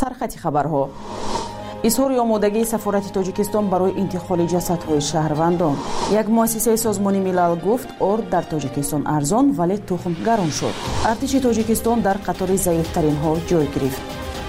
сархати хабарҳо. изҳори омодагии сафорати тоҷикистон барои интиқоли ҷасадҳои шаҳрвандон. як муассисаи созмони милал гуфт орд дар тоҷикистон арзон вале тухм гарон шуд. артиши тоҷикистон дар қатори заифтаринҳо ҷой гирифт.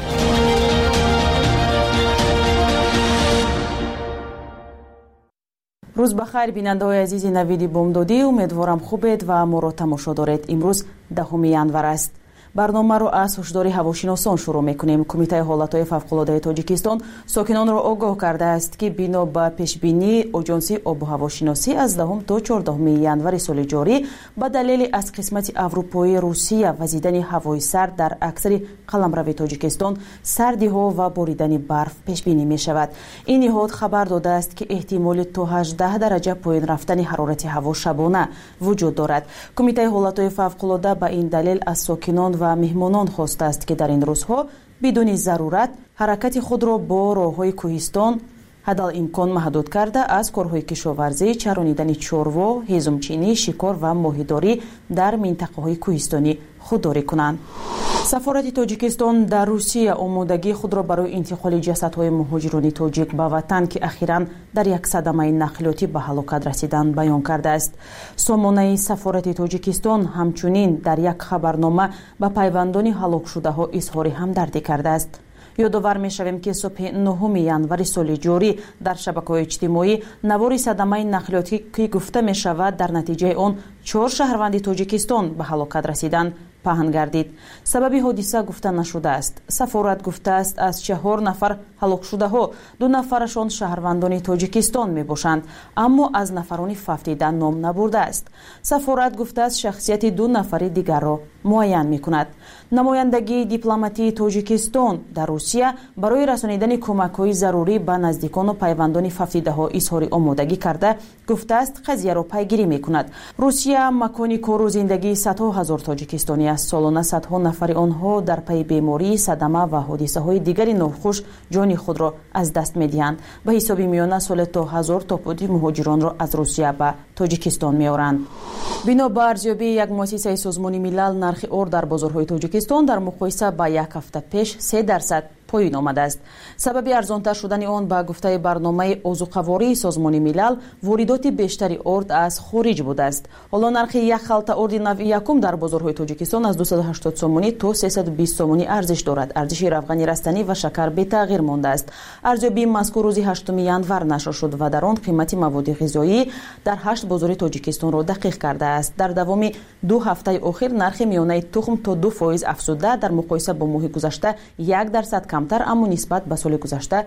рӯз ба хайр бинандаҳои азизи навиди бомдодӣ, умедворам хубед ва моро тамошо доред. имрӯз 10 январ аст. барномаро аз ҳушдори ҳавошиносон шурӯъ мекунем. кумитаи ҳолатҳои фавқулоддаи тоҷикистон сокинонро огоҳ кардааст, ки бино ба пешбинии оҷонси обу ҳавошиносӣ аз 10 то 14 январи соли ҷорӣ ба далели аз қисмати аврупои Русия вазидани ҳавои сард дар аксари қаламрави тоҷикистон сардиҳо ва боридани барф пешбинӣ мешавад. ин ниҳод хабар додааст, ки эҳтимоли то 18 дараҷа поин рафтани ҳарорати ҳаво шабона вуҷуд дорад. кумитаи ҳолатҳои фавқулодда ба ин далел аз сокинон ва меҳмонон хостааст, ки дар ин рӯзҳо бидуни зарурат ҳаракати худро бо роҳҳои кӯҳистон ҳадалимкон маҳдуд карда аз корҳои кишоварзӣ, чаронидани чорво, ҳезумчинӣ, шикор ва моҳидорӣ дар минтақаҳои кӯҳистонӣ худдорӣ кунанд. сафорати тоҷикистон дар Русия омодагии худро барои интиқоли ҷасадҳои муҳоҷирони тоҷик ба ватан, ки ахиран дар як садамаи нақлиётӣ ба ҳалокат расиданд, баён кардааст. сомонаи сафорати тоҷикистон ҳамчунин дар як хабарнома ба пайвандони ҳалокшудаҳо изҳори ҳамдардӣ кардааст. ёдовар мешавем, ки субҳи 9 январи соли ҷорӣ дар шабакаҳои иҷтимоӣ навори садамаи нақлиётӣ, ки гуфта мешавад дар натиҷаи он 4 шаҳрванди тоҷикистон ба ҳалокат расиданд, паҳн гардид. сабаби ҳодиса гуфта нашудааст. сафорат гуфтааст, аз 4 нафар ҳалокшудаҳо 2 нафарашон шаҳрвандони тоҷикистон мебошанд, аммо аз нафарони фавтида ном набурдааст. сафорат гуфтааст, шахсияти 2 нафари дигарро муайян мекунад. намояндагии дипломатии тоҷикистон дар Русия барои расонидани кӯмакҳои зарурӣ ба наздикону пайвандони фавтидаҳо изҳори омодагӣ карда, гуфтааст, қазияро пайгирӣ мекунад. Русия макони кору зиндагии садҳо ҳазор тоҷикистони аст. солона садҳо нафари онҳо дар пайи беморӣ, садама ва ҳодисаҳои дигари нохуш ҷони худро аз даст медиҳанд. ба ҳисоби миёна соли то 1000 топоди муҳоҷиронро аз Русия ба тоҷикистон меоранд. бино ба арзёбии як муассисаи созмони милал, нархи ор дар бозорҳои тоҷикистон дар муқоиса ба як ҳафта пеш 3% поин омадааст. сабаби арзонтар шудани он ба гуфтаи барномаи озуқавории созмони милал воридоти бештари орд аз хориҷ будааст. ҳоло нархи як халта орди нави якум дар бозорҳои тоҷикистон аз 280 сомонӣ то 320 сомонӣ арзиш дорад. арзиши равғани растанӣ ва шакар бетағйир мондааст. арзёбии мазкур рӯзи 8 январ нашр шуд ва дар он қимати маводи ғизоӣ дар 8 бозори тоҷикистонро дақиқ кардааст. дар давоми 2 ҳафтаи охир нархи миёнаи тухм то 2% афзуда, дар муқоиса бо моҳи гузашта 1% камтар, аммо нисбат ба соли гузашта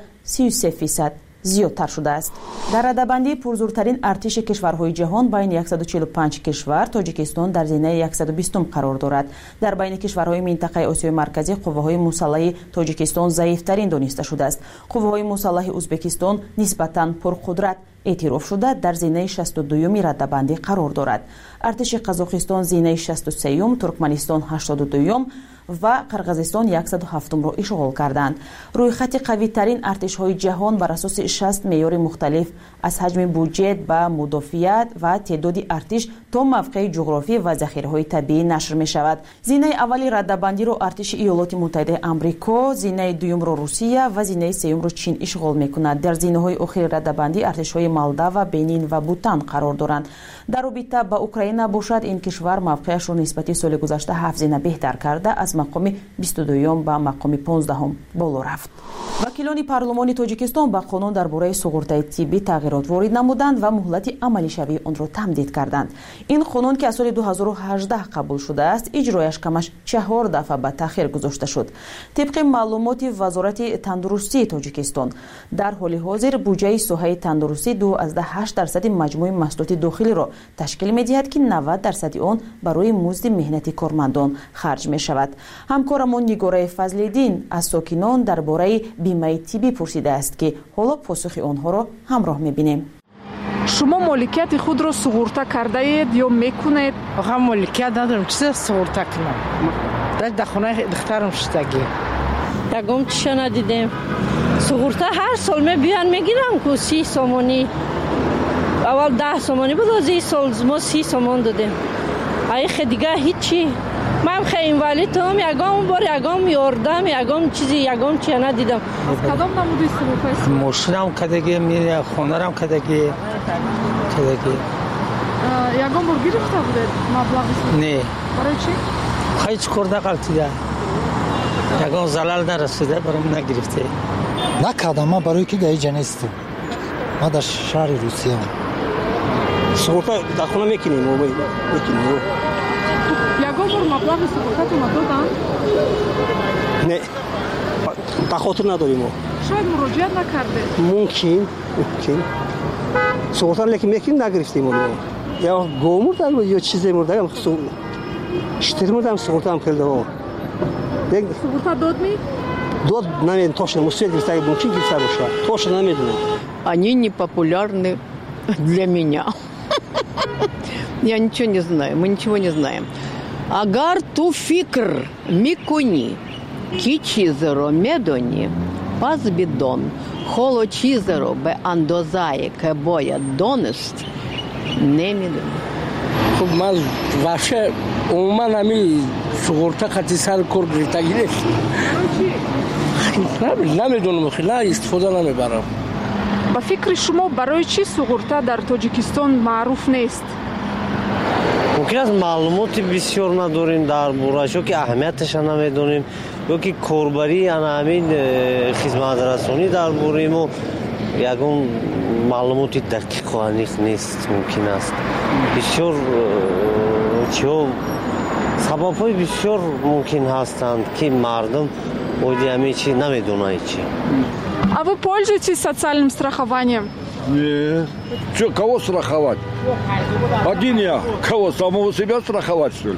33% зиёдтар шудааст. дар радабандии пурзуртарин артиши кишварҳои ҷаҳон байни 145 кишвар, тоҷикистон дар зинаи 120 қарор дорад. дар байни кишварҳои минтақаи осиёи марказӣ қувваҳои мусаллаҳи тоҷикистон заифтарин дониста шудааст. қувваҳои мусаллаҳи ӯзбекистон нисбатан пурқудрат эътироф шуда дар зинаи 62 радабандӣ қарор дорад. артиши қазоқистон зинаи 63, туркманистон 82 ва Қирғизистон 107-ро ишғол карданд. рӯйхати қавитарин артишҳои ҷаҳон бар асоси 60 меъёри мухталиф аз ҳаҷми буҷет ба мудофиат ва теъдоди артиш то мавқеи ҷуғрофӣ ва захираҳои табиӣ нашр мешавад. зинаи аввали радабандиро артиши Иёлоти Муттаҳидаи Амрико, зинаи дуюмро Русия ва зинаи сеюмро Чин ишғол мекунад. дар зинаҳои охири радабандӣ артишҳои Молдова, Бенин ва Бутан қарор доранд. дар робита ба Украина бошад, ин кишвар мавқеашро нисбати соли гузашта 7 зина беҳтар карда аз мақоми 22 ба мақоми 15 боло рафт. вакилони парлумони тоҷикистон ба қонун дар бораи суғуртаи тиббӣ тағйирот ворид намуданд ва муҳлати амалишавии онро тамдид карданд. ин қонун, ки аз соли 2018 қабул шудааст, иҷрояш камаш 4 дафъа ба таъхир гузошта шуд. тибқи маълумоти вазорати тандурустии тоҷикистон, дар ҳоли ҳозир буҷаи соҳаи тандурустӣ 2.8% маҷмӯи маҳсулоти дохилиро ташкил медиҳад, ки 90% он барои музди меҳнати кормандон харҷ мешавад. ҳамкорамон Нигораи Фазлиддин аз сокинон дар бораи бимаи тиббӣ пурсидааст, ки ҳоло посухи онҳоро ҳамроҳ мебинем. шумо моликияти худро суғурта кардаед ё мекунед? оха моликият надорам, чизе суғурта кунам. дар хонаи духтарам шудагӣ. ягом чиша надидем. суғурта ҳар сол мебиён мегирам ку 30 сомонӣ. аввал 10 сомонӣ буд, аз ин сол мо 30 сомон додем. айхе дига ҳичи من خیلی ولی توم یگام بار یگام یاردم یگام چیزی یگام چی ندیدم. از کدام نمودی سقوط است؟ ماشینم کدگی میره خونه‌ام کدگی. یگام بار گرفته بوده مبلغی؟ نه. برای چی؟ هیچ کرده قلتیده. یگام زلال نرسیده برام نگرفته. نکردم من برای که اینجا نیستم. ما در شهر روسیه هم. سقوط در خونه میکنیم میکنیم. یگام بار مبلغ سقوطات ما دادن؟ نه تا خاطر نداریم ما. شاید مراجعت نکرده. ممکن سقوط لیکن میکنیم نگرفتیم ما. یا گم مرده یا چیزی مرده هم اشتری مرده هم سقوط هم کرده ها. سقوط داد می؟ Дод наверное точно мусили ставить мучить и сарушка. Точно намедленно. Они не популярны для меня. Я ничего не знаю, мы ничего не знаем. Агар ту фикр микуни, кичизеро медони, пазбидон, холочизеро бе андозае кебоя донест, не медони. خب من واشه عموما همین سقورتا خطی سر کار گرفتگی نیست. نمیدونم خیلی استفاده نمیبرم. با فکر شما برای چی سقورتا در تاجیکستان معروف نیست؟ ممکن است معلوماتی بسیار نداریم در بورشو که اهمیتش نمیدونیم یا که کاربری همین خدمت رسانی در بوریم و یکم معلوماتی دقیق نیست ممکن است بسیار سبب‌های بسیار ممکن هستند که مردم همین چی نمیدونه چی. А вы пользуетесь социальным страхованием? Нет. Что, кого страховать? Один я. Кого? Самого себя страховать, что ли?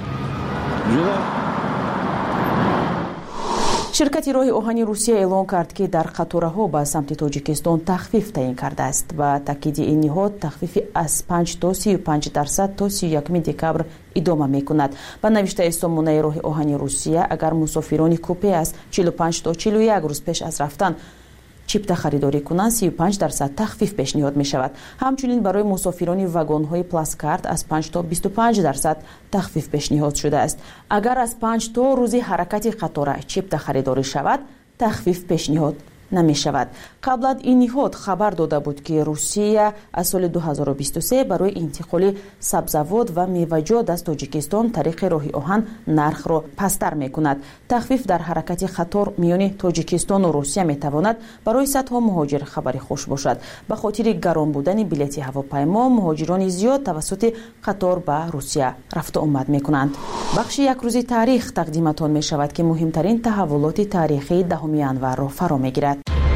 شرکت راه آهنی روسیه اعلام کرد که در قطاره‌ها به سمت تاجیکستان تخفیف تعیین کرده است و تاکید این نهاد تخفیف از 5 تا 35% تا 31 دکبر ادامه می‌کند. با نوشته سامانه راه آهنی روسیه اگر مسافران کوپه است 45 تا 41 روز پیش از رفتن چیپتا خریداری کنند 35% تخفیف پیشنهاد می شود. همچنین برای مسافران واگن های پلاسکارت از 5 تا 25% تخفیف پیشنهاد شده است. اگر از 5 تا روزی حرکت قطار چیپتا خریداری شود تخفیف پیشنهاد نمی شود. قبلا این نهاد خبر داده بود که روسیه از سال 2023 برای انتقال سبزیجات و میوه‌جات از تاجیکستان طریق راه آهن نرخ را پستر می کند. تخفیف در حرکت قطار میان تاجیکستان و روسیه می تواند برای صدها مهاجر خبری خوش باشد. به خاطر گران بودن بلیط هواپیما مهاجران زیاد توسط قطار به روسیه رفت و آمد می کنند. بخش یک روزی تاریخ تقدیمتان می شود که مهمترین تحولات تاریخی 10 ژانویه را فرا می گیرد.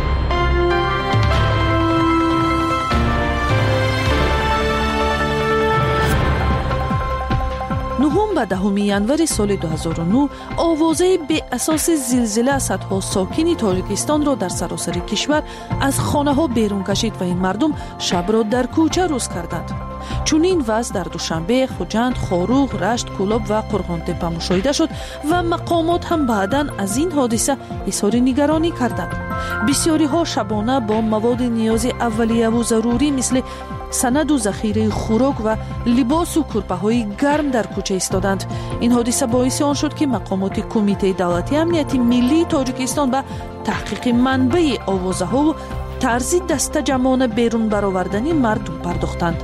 به 10 ژانویه سال 2009 آوازه به اساس زلزله صدها ساکن تاجیکستان را در سراسر کشور از خانه ها بیرون کشید و این مردم شب را در کوچه روز کردند. چون این وضع در دوشنبه، خوجند، خاروغ، رشت، کولاب و قرغانتپه مشاهده شد و مقامات هم بعداً از این حادثه اظهار نگرانی کردند. بسیاری ها شبانه با مواد نیاز اولیه و ضروری مثل سند و ذخیره خوراک و لباس و کورپه های گرم در کوچه ایستادند. این حادثه باعث آن شد که مقامات کمیته دولتی امنیت ملی تاجیکستان به تحقیق منبع آوازه ها و طرز دسته جمعانه بیرون برآوردن مردم پرداختند.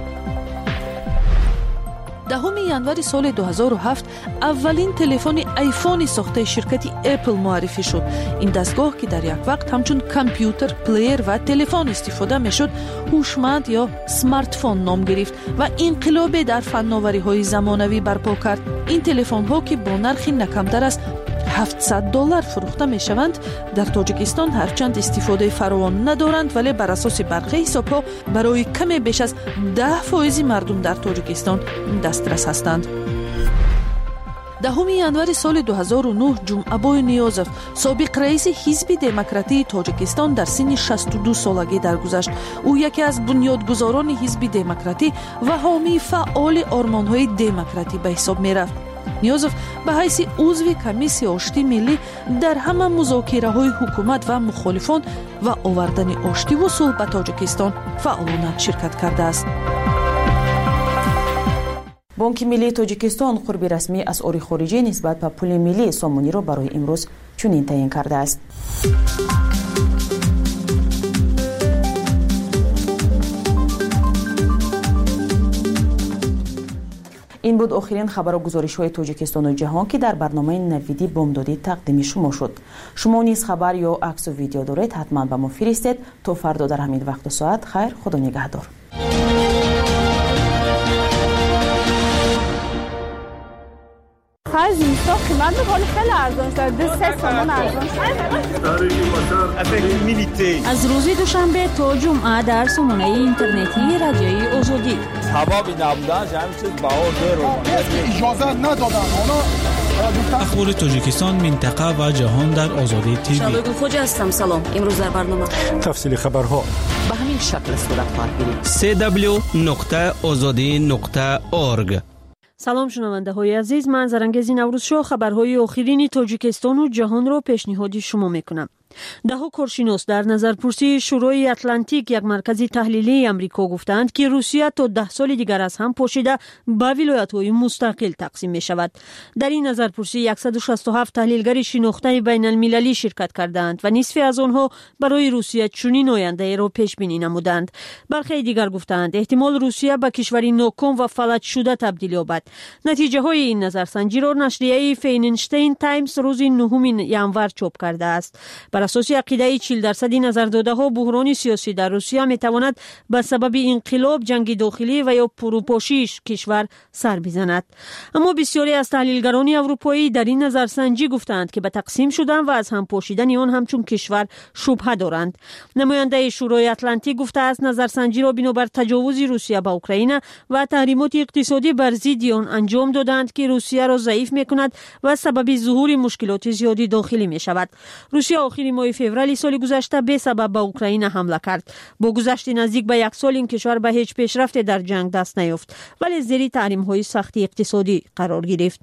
10 ژانویه سال 2007 اولین تلفن آیفون ساخته شرکت اپل معرفی شد. این دستگاه که در یک وقت همچون کامپیوتر، پلیر و تلفن استفاده میشد، هوشمند یا سمارت فون نام گرفت و انقلاب در فناوری‌های زمانوی برپا کرد. این تلفن‌ها که با نرخی نکمتر از $700 فروخته می شوند در تاجیکستان هرچند استفاده فراوان ندارند ولی بر اساس برخی حساب‌ها برای کم بیش از 10% مردم در تاجیکستان دسترس هستند. 10 ژانویه سال 2009 جمعه‌بای نیازов سابق رئیس حزب دموکراتی تاجیکستان در سن 62 سالگی درگذشت. او یکی از بنیادگذاران حزب دموکراتی و حامی فعال آرمان‌های دموکراتی به حساب می‌رفت. نیازов به حیث عضو کمیسیون آشتی ملی در همه مذاکره‌های حکومت و مخالفان و آوردن آشتی و صلح به تاجیکستان فعالانه شرکت کرده است. بانک ملی تاجیکستان قرب رسمی اسعار خارجی نسبت به پول ملی سامانی را برای امروز چنین تعیین کرده است. این بود آخرین خبر و گزارش‌های تاجیکستان و جهان که در برنامه نویدی بامدادی تقدیم شما شد. شما نیز خبر یا عکس و ویدیو دارید حتما به ما فرستید. تا فردا در همین وقت و ساعت خیر، خدا نگهدار. خرج اینستا قیمت می‌کنه خیلی ارزان شده، 3 تومان ارزان شده. از روز دوشنبه تا جمعه در سامانه اینترنتی رادیوی آزادی. سبب نبودن همین چیز باور اجازه ندادن اخبار تاجیکستان، منطقه و جهان در آزادی تیوی. شالوی خوج هستم. سلام. امروز در برنامه تفصیل خبرها به همین شکل صورت خواهد گرفت. www.azadi.org. سلام شنونده های عزیز، من زرنگز نوروز شو خبرهای آخرین تاجیکستان و جهان را پیشنهاد شما میکنم. دهها کارشناس در نظرپرسی شورای اتلانتیک، یک مرکز تحلیلی امریکا، گفتند که روسیه تا 10 سال دیگر از هم پاشیده به ولایت‌های مستقل تقسیم می شود. در این نظرپرسی 167 تحلیلگر شناخته بین المللی شرکت کردند و نصف از آنها برای روسیه چنین آینده را پیش بینی نمودند. برخی دیگر گفتند احتمال روسیه به کشوری ناکام و فلج شده تبدیل یابد. نتیجه های این نظرسنجی را نشریه فاینانشتاین تایمز روز 9 ژانویه چاپ کرده است. بر اساس عقیده 40% نظرداده ها بحران سیاسی در روسیه می تواند به سبب انقلاب، جنگ داخلی و یا فروپاشی کشور سر بزند. اما بسیاری از تحلیلگران اروپایی در این نظرسنجی گفتند که به تقسیم شدن و از هم پاشیدن آن همچون کشور شبهه دارند. نماینده شورای اتلانتیک گفته است نظرسنجی را بنابر تجاوز روسیه به اوکراین و تحریمات اقتصادی بر ضد آن انجام دادند که روسیه را ضعیف می کند و سبب ظهور مشکلات زیادی داخلی می شود. روسیه آخر ماه فوریه سال گذشته به سبب به اوکراین حمله کرد. با گذشت نزدیک به 1 سال این کشور به هیچ پیشرفت در جنگ دست نیافت، ولی زیر تحریم‌های سختی اقتصادی قرار گرفت.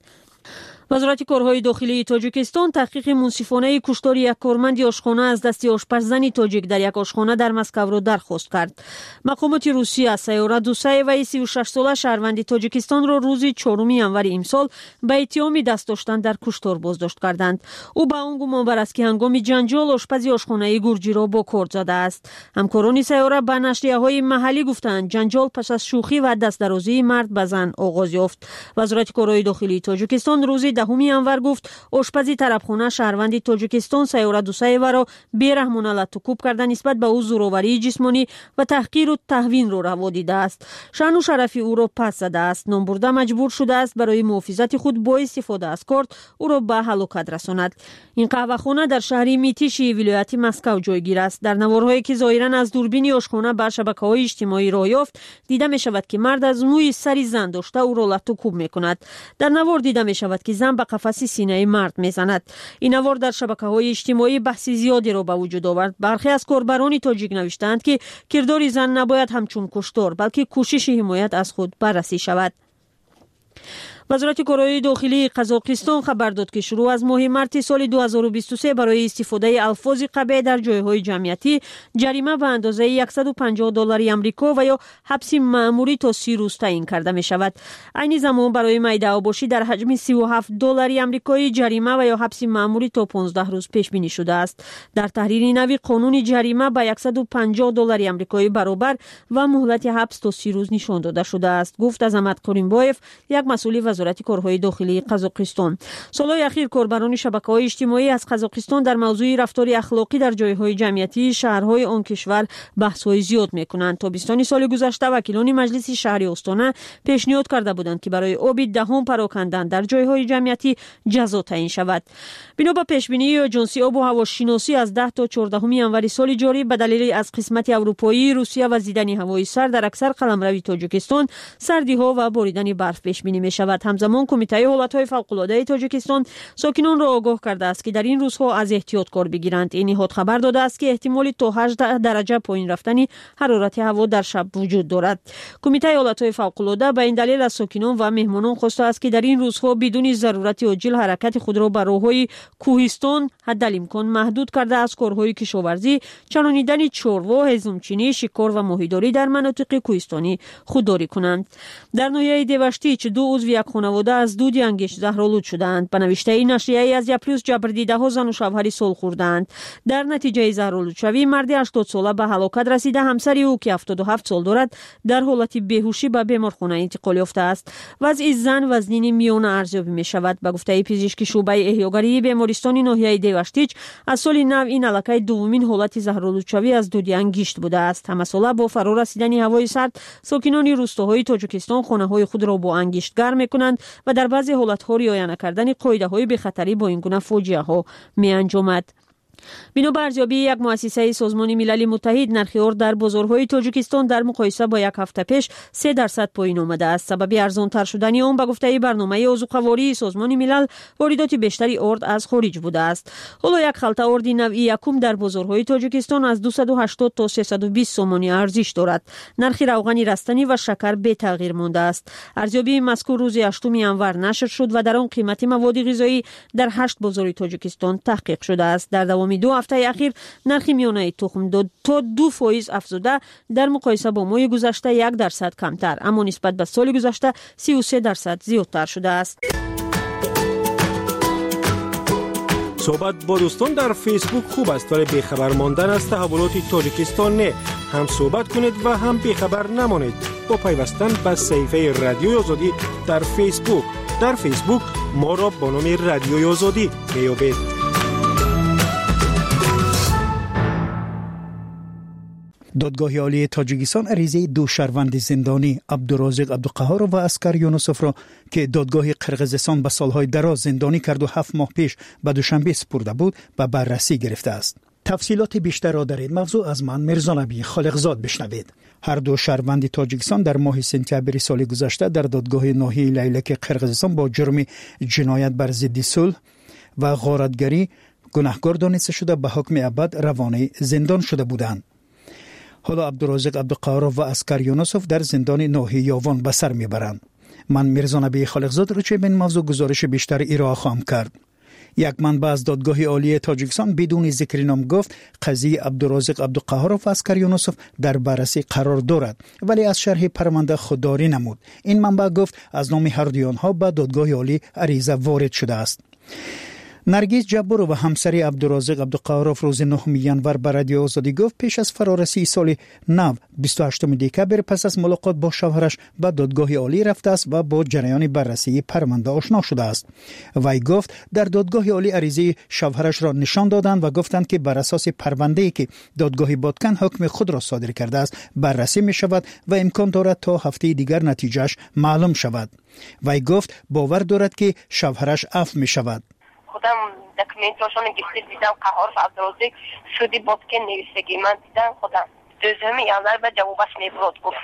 وزارت کارهای داخلی تاجیکستان تحقیق منصفانه کشتار یک کارمند آشخانه از دست آشپززن تاجیک در یک آشخانه در مسکو را درخواست کرد. مقامات روسیه سیاره دوسایوی 36 ساله شهروند تاجیکستان را روز 4 ژانویه امسال به اتهام دست داشتن در کشتار بازداشت کردند. او به آن گمان بر است که هنگام جنجال آشپز آشخانه گرجی را با کارد زده است. همکاران سیاره به نشریه‌های محلی گفتند جنجال پس از شوخی و دست درازی مرد به زن آغاز یافت. وزارت کارهای داخلی تاجیکستان روز 10 ژانویه گفت آشپز طرفخانه شهروند تاجیکستان سیاره دوسایوی را بیرحمانه لطوکوب کرده نسبت به او زورآوری جسمانی و تحقیر و تهوین را روا دیده است. شأن و شرف او را پس زده است. نامبرده مجبور شده است برای محافظت خود با استفاده از کارت او را به هلاکت رساند. این قهوه‌خانه در شهر میتیشی ولایت مسکو جایگیر است. در نوارهایی که ظاهرا از دوربین آشخانه بر شبکه‌های اجتماعی راه یافت دیده می شود که مرد از موی سری زن داشته او را لطوکوب می کند. در نوار دیده می شود که زن به قفس سینه مرد میزند. این نوار در شبکه‌های اجتماعی بحث زیادی را به وجود آورد. برخی از کاربران تاجیک نوشتند که کردار زن نباید همچون کشتار بلکه کوشش حمایت از خود بررسی شود. وزارت کارهای داخلی قزاقستان خبر داد که شروع از ماه مارس سال 2023 برای استفاده الفاظ قبیح در جایهای جمعیتی جریمه به اندازه $150 آمریکا و یا حبس مأموری تا 30 روز تعیین کرده می شود. عین زمان برای میده‌آباشی در حجم $37 آمریکایی جریمه و یا حبس مأموری تا 15 روز پیش بینی شده است. در تحریر نوی قانون جریمه به $150 آمریکایی برابر و مهلت حبس تا 30 روز نشان داده شده است، گفت عظمت کریمبایف، یک مسئول وزارت کارهای داخلی قزاقستان. سالهای اخیر کاربران شبکه‌های اجتماعی از قزاقستان در موضوع رفتار اخلاقی در جایهای جمعیتی شهرهای آن کشور بحث‌های زیاد می‌کنند. تابستان سال گذشته وکیلان مجلس شهری استانه پیشنهاد کرده بودند که برای آب دهم پراکندن در جایهای جمعیتی جزا تعیین شود. بنا به پیش‌بینی آژانس آب و هوا شناسی از 10 تا 14 ژانویه سال جاری به دلیل از قسمت اروپایی روسیه و زیدن هوای سرد در اکثر قلمرو تاجیکستان سردی‌ها و باریدن برف پیش بینی می‌شود. همزمان کمیته حالت‌های فوق‌العاده تاجیکستان ساکنان را آگاه کرده است که در این روزها از احتیاط کار بگیرند. این نهاد خبر داده است که احتمال تا 18 درجه پایین رفتن حرارت هوا در شب وجود دارد. کمیته حالت‌های فوق‌العاده به این دلیل از ساکنان و مهمانان خواسته است که در این روزها بدون ضرورت عاجل حرکت خود را به راه‌های کوهستان حداقل محدود کرده از کارهای کشاورزی، چرانیدن چاروا، هضمچینی، شکار و ماهیداری در مناطق کوهستانی خودداری کنند. در ناحیه دیوشتیچ 2 عضو یک خانواده از دود انگشت زهرآلود شدند. به نوشته این نشریه از یپلوس جبردیده‌ها زن و شوهری سال خوردند. در نتیجه زهرآلودشوی مرد 80 ساله به هلاکت رسیده. همسر او که 77 سال دارد در حالت بیهوشی به بیمارخانه انتقال یافته است. وضع زن وزنین میانه ارزیابی می شود. به گفته پزشک شعبه احیاگری بیمارستان ناحیه دیوشتیچ از سال نو این علاقه دومین حالت زهرآلودشوی از دود انگشت بوده است. همساله با فرا رسیدن هوای سرد ساکنان روستاهای تاجیکستان خانه‌های خود را با انگشت گرم می‌کنند و در بعضی حالت‌ها رعایت نکردن قاعده‌های بی‌خطری با این گونه فاجعه‌ها می‌انجامد. بنا به ارزیابی یک مؤسسه سازمان ملل متحد، نرخ ارد در بازارهای تاجیکستان در مقایسه با یک هفته پیش 3% پایین آمده است. سبب ارزان‌تر شدن آن به گفته برنامه عضوقواری سازمان ملل واردات بیشتری ارد از خارج بوده است. حالا یک خلطه ارد نوع یکم در بازارهای تاجیکستان از 280 تا 320 سومانی ارزش دارد. نرخ روغن رستنی و شکر به تغییر مانده است. ارزیابی مذکور روز 8 ینور نشر شد و در آن قیمت مواد غذایی در 8 بازار تاجیکستان تحقیق شده است. در دوام 2 هفته اخیر نرخ میانه تخم داد تا 2% افزوده، در مقایسه با ماه گذشته 1% کمتر، اما نسبت به سال گذشته 33% زیادتر شده است. صحبت با دوستان در فیسبوک خوب است، ولی بیخبر ماندن از تحولات تاجیکستان نه. هم صحبت کنید و هم بیخبر نمانید با پیوستن به صفحه رادیوی آزادی در فیسبوک. در فیسبوک ما را با نام رادیوی آزادی میابید. دادگاه عالی تاجیکستان عریضه 2 شهروند زندانی عبدالرازق عبدالقهار و اسکر یونسوف را که دادگاه قرقیزستان به سالهای دراز زندانی کرد و 7 ماه پیش به دوشنبه سپرده بود به بررسی گرفته است. تفصیلات بیشتر را در این موضوع از من میرزا نبی خالقزاد بشنوید. هر 2 شهروند تاجیکستان در ماه سپتامبر سال گذشته در دادگاه ناحیه لیلک قرقیزستان با جرم جنایت بر ضد صلح و غارتگری گناهکار دانسته شده به حکم ابد روانه زندان شده بودند. حالا عبدالرازق عبدالقهار و اسکر یونسوف در زندان ناحیه یاوان به سر میبرند. من میرزا نبی خالقزاد را چه به این موضوع گزارش بیشتر ارائه خواهم کرد. یک منبع از دادگاه عالی تاجیکستان بدون ذکر نام گفت قضیه عبدالرازق عبدالقهار و اسکر یونسوف در بررسی قرار دارد، ولی از شرح پرونده خودداری نمود. این منبع گفت از نام هر دو آنها به دادگاه عالی عریضه وارد شده است. نرگس جبار و همسری عبدالرازق عبدالقهار روز 9 ینور به رادیو آزادی گفت پیش از فرارسی سال نو 28 دکمبر پس از ملاقات با شوهرش به دادگاه عالی رفته است و با جریان بررسی پرونده آشنا شده است. وی گفت در دادگاه عالی عریضه شوهرش را نشان دادند و گفتند که بر اساس پرونده‌ای که دادگاه بادکن حکم خود را صادر کرده است بررسی می شود و امکان دارد تا هفته دیگر نتیجهش معلوم شود. وی گفت باور دارد که شوهرش عفو می شود. خودم دکومنتاشون گرفته دیدم قهار و عبدالرازق سودی بادکن نویسگی من دیدم خودم دوزمی یعنی به جوابش میبرد گفت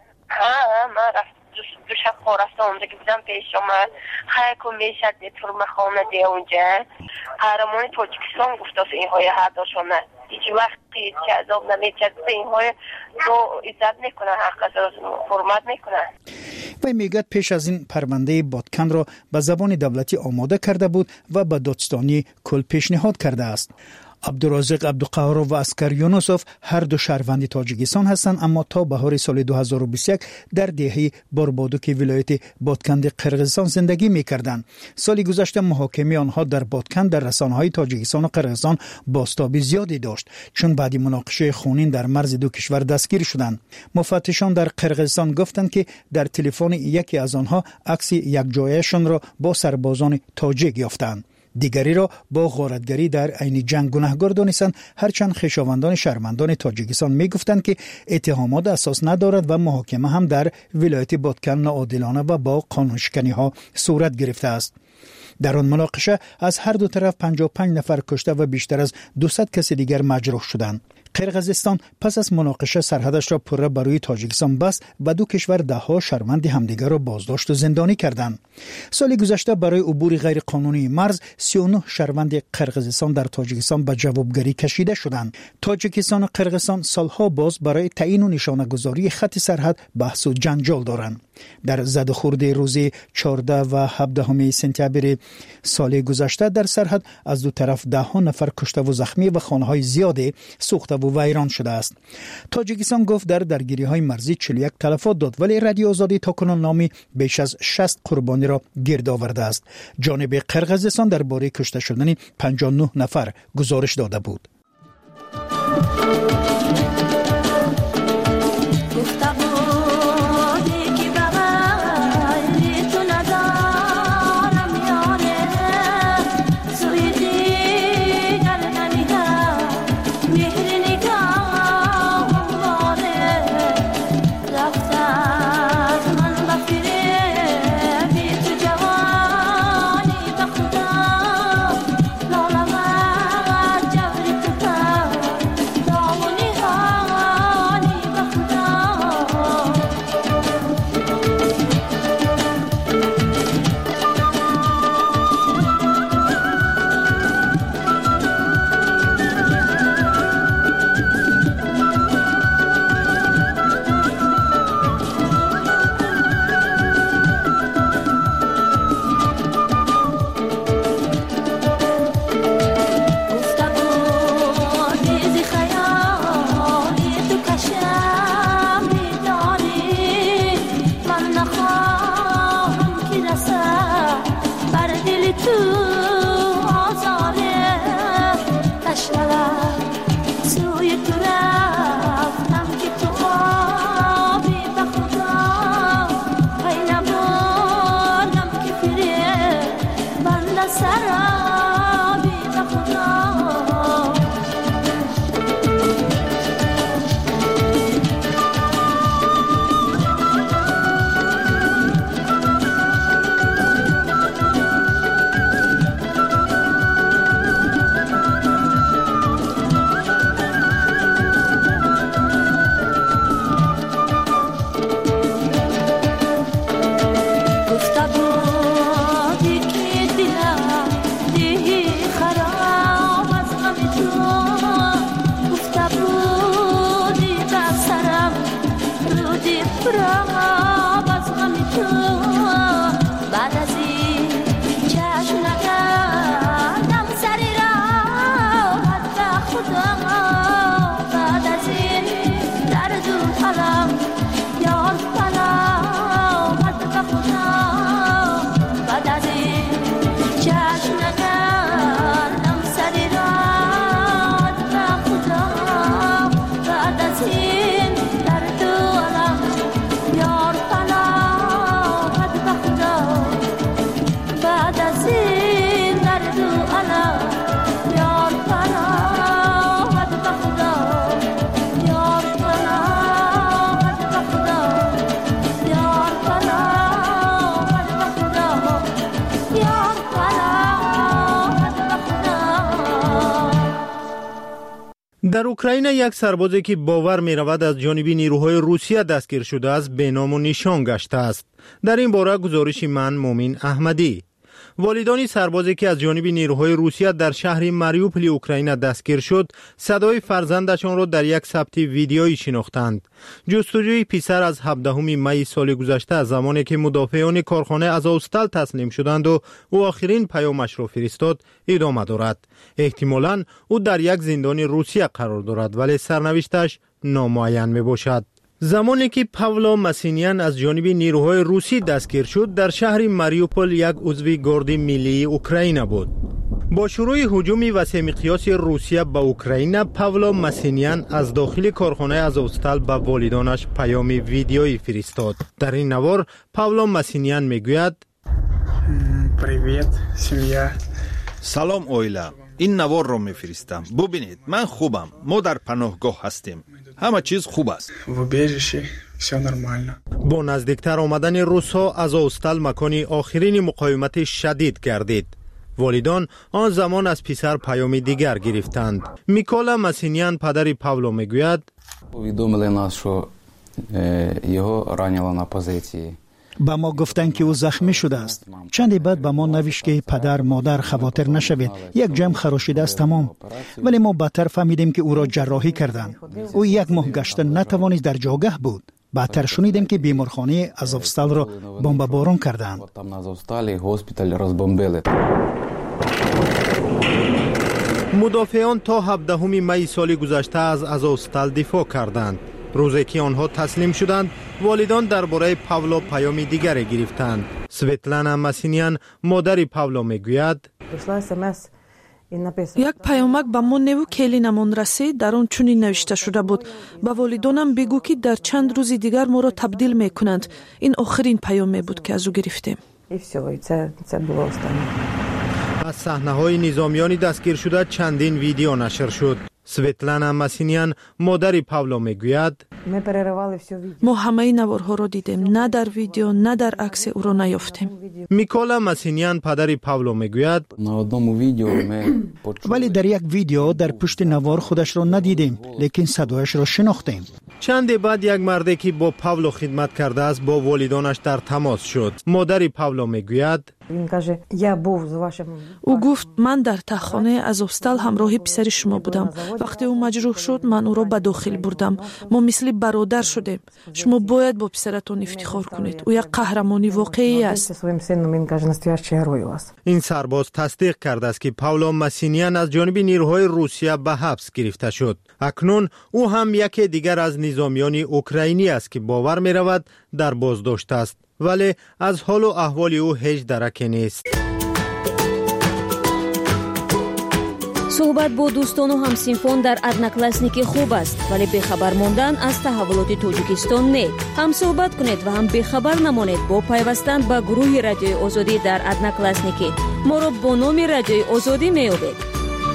من رفت دو شب خورسته اونجا که دیدم پیش آمد خیلی که میشد دیتر مخانه دی اونجا قهرمان تاجیکستان گفت از اینهای هر داشونه هیچ وقتی که عذاب نمیچد اینهای رو عزت میکنن حق از حرمت میکنن. و میگد پیش از این پرونده بادکن را به زبان دولتی آماده کرده بود و به دادستانی کل پیشنهاد کرده است. عبدالرازق عبدالقهار و اسکر یونسوف هر 2 شهروند تاجیکستان هستند، اما تا بهار سال 2021 در دهه باربادوک ولایت بادکن قرقیزستان زندگی می‌کردند. سال گذشته محاکمه آنها در بادکن در رسانه‌های تاجیکستان و قرقیزستان بازتاب زیادی داشت، چون بعد مناقشه خونین در مرز 2 کشور دستگیر شدند. مفتشان در قرقیزستان گفتند که در تلفن یکی از آنها عکس یک جایشان را با سربازان تاجیک یافتند. دیگری را با غارتگری در عین جنگ گناهکار دانستند، هرچند خویشاوندان شهروندان تاجیکستان میگفتند که اتهامات اساس ندارد و محاکمه هم در ولایت بادکن ناعادلانه و با قانونشکنی ها صورت گرفته است. در آن مناقشه از هر 2 طرف 55 نفر کشته و بیشتر از 200 کس دیگر مجروح شدند. قرقیزستان پس از مناقشه سرحدش را پره برای تاجیکستان بست و دو کشور دهها شهروند همدیگر را بازداشت و زندانی کردند. سال گذشته برای عبور غیر قانونی مرز 39 شهروند قرقیزستان در تاجیکستان به جوابگری کشیده شدند. تاجیکستان و قرقیزستان سالها باز برای تعیین و نشانه‌گذاری خط سرحد بحث و جنجال دارند. در زد و خورد روز 14 و 17 سپتامبر سال گذشته در سرحد از دو طرف دهها نفر کشته و زخمی و خانه‌های زیادی سوخته و ویران شده است. تاجیکستان گفت در درگیری‌های مرزی 41 تلفات داد، ولی رادیو آزادی تاکنون نامی بیش از 60 قربانی را گرد آورده است. جانب قرقیزستان درباره کشته شدن 59 نفر گزارش داده بود. در اوکراین یک سربازی که باور می رود از جانب نیروهای روسیه دستگیر شده است به نام و نشان گشته است. در این باره گزارش من مومن احمدی. والدان سربازی که از جانب نیروهای روسیه در شهر ماریوپول اوکراین دستگیر شد، صدای فرزندشان را در یک ثبت ویدیویی شناختند. جستجوی پسر از 17 می سال گذشته، زمانی که مدافعان کارخانه آزوستال تسلیم شدند و او آخرین پیامش را فرستاد، ادامه دارد. احتمالاً او در یک زندان روسیه قرار دارد، ولی سرنوشتش نامعین می باشد. زمانی که پاولو ماسینیان از جانب نیروهای روسی دستگیر شد، در شهر ماریوپول یک عضو گارد ملی اوکراین بود. با شروع هجوم وسیع مقیاس روسیه به اوکراین، پاولو ماسینیان از داخل کارخانه آزوستال به والدانش پیام ویدیویی فرستاد. در این نوار پاولو ماسینیان میگوید: سلام اویلا، این نوار را میفرستم. ببینید من خوبم، ما در پناهگاه هستیم، همه چیز خوب است. با نزدیکتر آمدن روس‌ها آزوستال مکان آخرین مقاومت شدید گردید. والدان آن زمان از پسر پیامی دیگر گرفتند. میکولا مسینیان پدر پاولو میگوید повідомили нас, що його ранило на позиції. با ما گفتند که او زخمی شده است. چندی بعد با ما نوشت که پدر مادر خواطر نشوید، یک جمع خراشیده است تمام. ولی ما بعدتر فهمیدیم که او را جراحی کردند. او یک ماه گشته نتوانست در جاگه بود. بعدتر شنیدیم که بیمارخانه آزوفستال را بمباران کردند. مدافعان تا 17 می سال گذشته از آزوفستال دفاع کردند. روزی که آنها تسلیم شدند، والدان درباره پاولو پیامی دیگر گرفتند. سویتلانا مسینیان مادر پاولو میگوید یک پیامک به ما نیو کلینمون رسید. در آن چنین نوشته شده بود: به والدانم بگو که در چند روز دیگر ما را تبدیل میکنند. این آخرین پیام بود که از او گرفتیم. از صحنه‌های نظامیان دستگیر شده چندین ویدیو نشر شد. سویتلانا مسینیان مادر پاولو میگوید ما همه نوارها را دیدیم، نه در ویدیو نه در عکس او را نیافتیم. میکولا مسینیان پدر پاولو میگوید ولی در یک ویدیو در پشت نوار خودش را ندیدیم، لیکن صدایش را شناختیم. چند بعد یک مردی که با پاولو خدمت کرده است با والدانش در تماس شد. مادر پاولو میگوید او گفت من در تخانه آزوفستال همراه پسر شما بودم. وقتی او مجروح شد من او را به داخل بردم. ما مثل برادر شدیم. شما باید با پسرتون افتخار کنید. او یک قهرمانی واقعی است. این سرباز تصدیق کرده است که پاولو مسینیان از جانب نیروهای روسیه به حبس گرفته شد. اکنون او هم یکی دیگر از نظامیان اوکراینی است که باور می رود در بازداشت است، ولی از حال و احوال او هیچ درکی نیست. صحبت با دوستان و همسینفون در ادناکلاسنیکی خوب است، ولی بخبر ماندن از تحولات تاجیکستان نه. هم صحبت کنید و هم بخبر نمانید با پیوستن به گروه رادیوی آزادی در ادناکلاسنیکی. ما را با نام رادیوی آزادی میابید.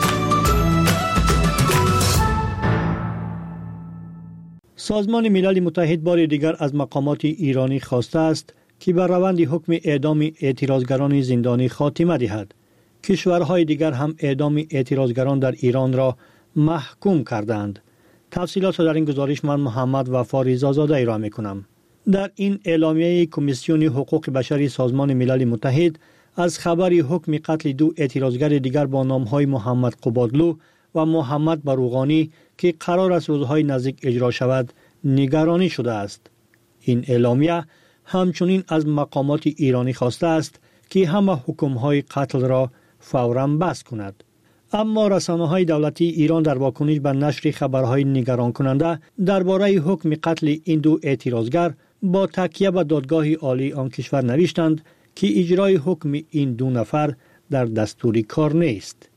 سازمان ملل متحد بار دیگر از مقامات ایرانی خواسته است که بر روند حکم اعدام اعتراضگران زندانی خاتمه دهد. کشورهای دیگر هم اعدام اعتراضگران در ایران را محکوم کردند. تفصیلات در این گزارش من محمد وفا زاده ارائه می‌کنم. در این اعلامیه کمیسیون حقوق بشری سازمان ملل متحد از خبر حکم قتل دو اعتراضگر دیگر با نام‌های محمد قبادلو و محمد بروغانی که قرار است روزهای نزدیک اجرا شود نگرانی شده است. این اعلامیه همچنین از مقامات ایرانی خواسته است که همه حکم‌های قتل را فوراً بس کند. اما رسانه‌های دولتی ایران در واکنش به نشر خبرهای نگران کننده درباره حکم قتل این دو اعتراضگر با تکیه به دادگاه عالی آن کشور نوشتند که اجرای حکم این دو نفر در دستور کار نیست.